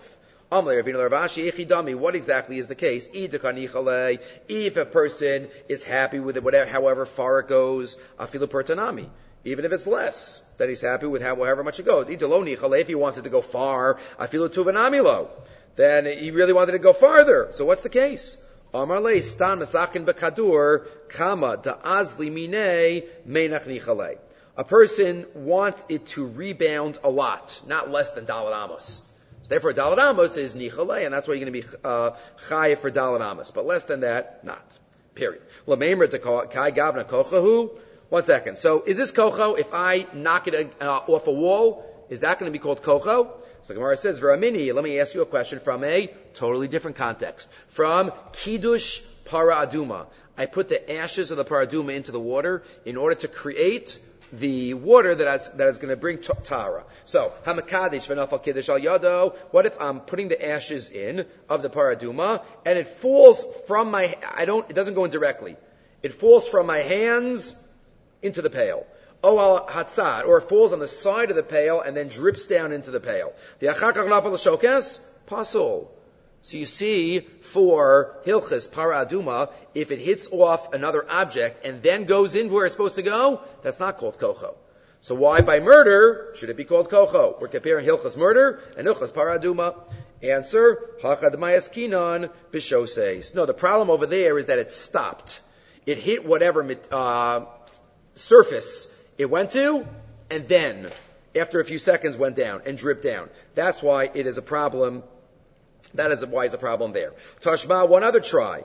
What exactly is the case? If a person is happy with it, whatever, however far it goes, afilu pertanami. Even if it's less, that he's happy with however much it goes. If he wants it to go far, afilu tuvanamilo. Then he really wanted to go farther. So what's the case? Amarle stan masakin bekadur kama da'azli mine meinach nichale. A person wants it to rebound a lot, not less than dalat amos. So therefore, dalat amos is nichalei, and that's why you're going to be uh, chayiv for dalat amos. But less than that, not. Period. L'meimer to kai gavna kochahu. One second. So is this kocho? If I knock it uh, off a wall, is that going to be called kocho? So the Gemara says, V'ramini, let me ask you a question from a totally different context. From kiddush para aduma. I put the ashes of the para aduma into the water in order to create the water that is, that is going to bring tara. So, hamakadish v'nafal kiddush al yado. What if I'm putting the ashes in of the paraduma and it falls from my, I don't, it doesn't go in directly. It falls from my hands into the pail. O al hatzad, or it falls on the side of the pail and then drips down into the pail. The achakach nafal l'shokes, pasul. So you see, for Hilchis Paraduma, if it hits off another object and then goes in where it's supposed to go, that's not called kocho. So why by murder should it be called kocho? We're comparing Hilchis murder and Hilchis Paraduma. Answer, Hachadmayas Kinon Vishoses. No, the problem over there is that it stopped. It hit whatever uh, surface it went to, and then, after a few seconds, went down and dripped down. That's why it is a problem. That is why it's a problem there. Tashma, one other try.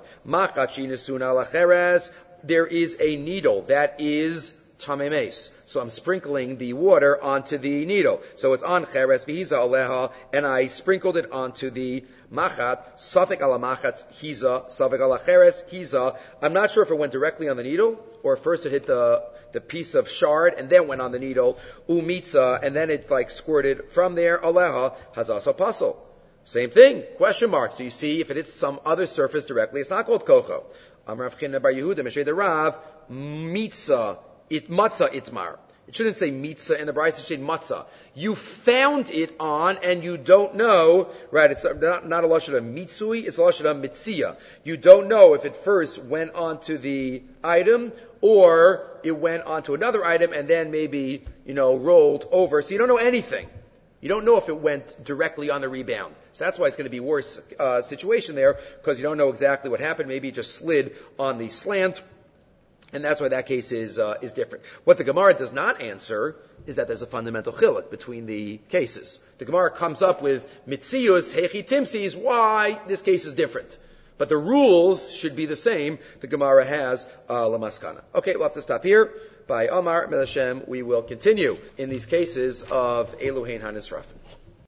There is a needle that is tamemes. So I'm sprinkling the water onto the needle. So it's on cheres v'hiza aleha, and I sprinkled it onto the machat. Safek ala machat hiza, safek ala cheres hiza. I'm not sure if it went directly on the needle, or first it hit the the piece of shard and then went on the needle. Umitza, and then it like squirted from there. Aleha hazasa pasel. Same thing, question mark. So you see, if it hits some other surface directly, it's not called kocho. Amar Rav Chinna bar Yehuda, Meshei the Rav, mitza, it matzah itmar. It shouldn't say mitzah in the Brisa, it should say matzah. You found it on and you don't know, right, it's not, not a lashon of mitzui, it's a lashon of mitzia. You don't know if it first went onto the item or it went onto another item and then maybe, you know, rolled over. So you don't know anything. You don't know if it went directly on the rebound. So that's why it's going to be a worse uh, situation there, because you don't know exactly what happened. Maybe it just slid on the slant. And that's why that case is uh, is different. What the Gemara does not answer is that there's a fundamental chiluk between the cases. The Gemara comes up with mitzius, hechi timsis, why this case is different. But the rules should be the same. The Gemara has uh, lamaskana. Okay, we'll have to stop here. By Omar Melashem, we will continue in these cases of Eluhein HaNisrafim.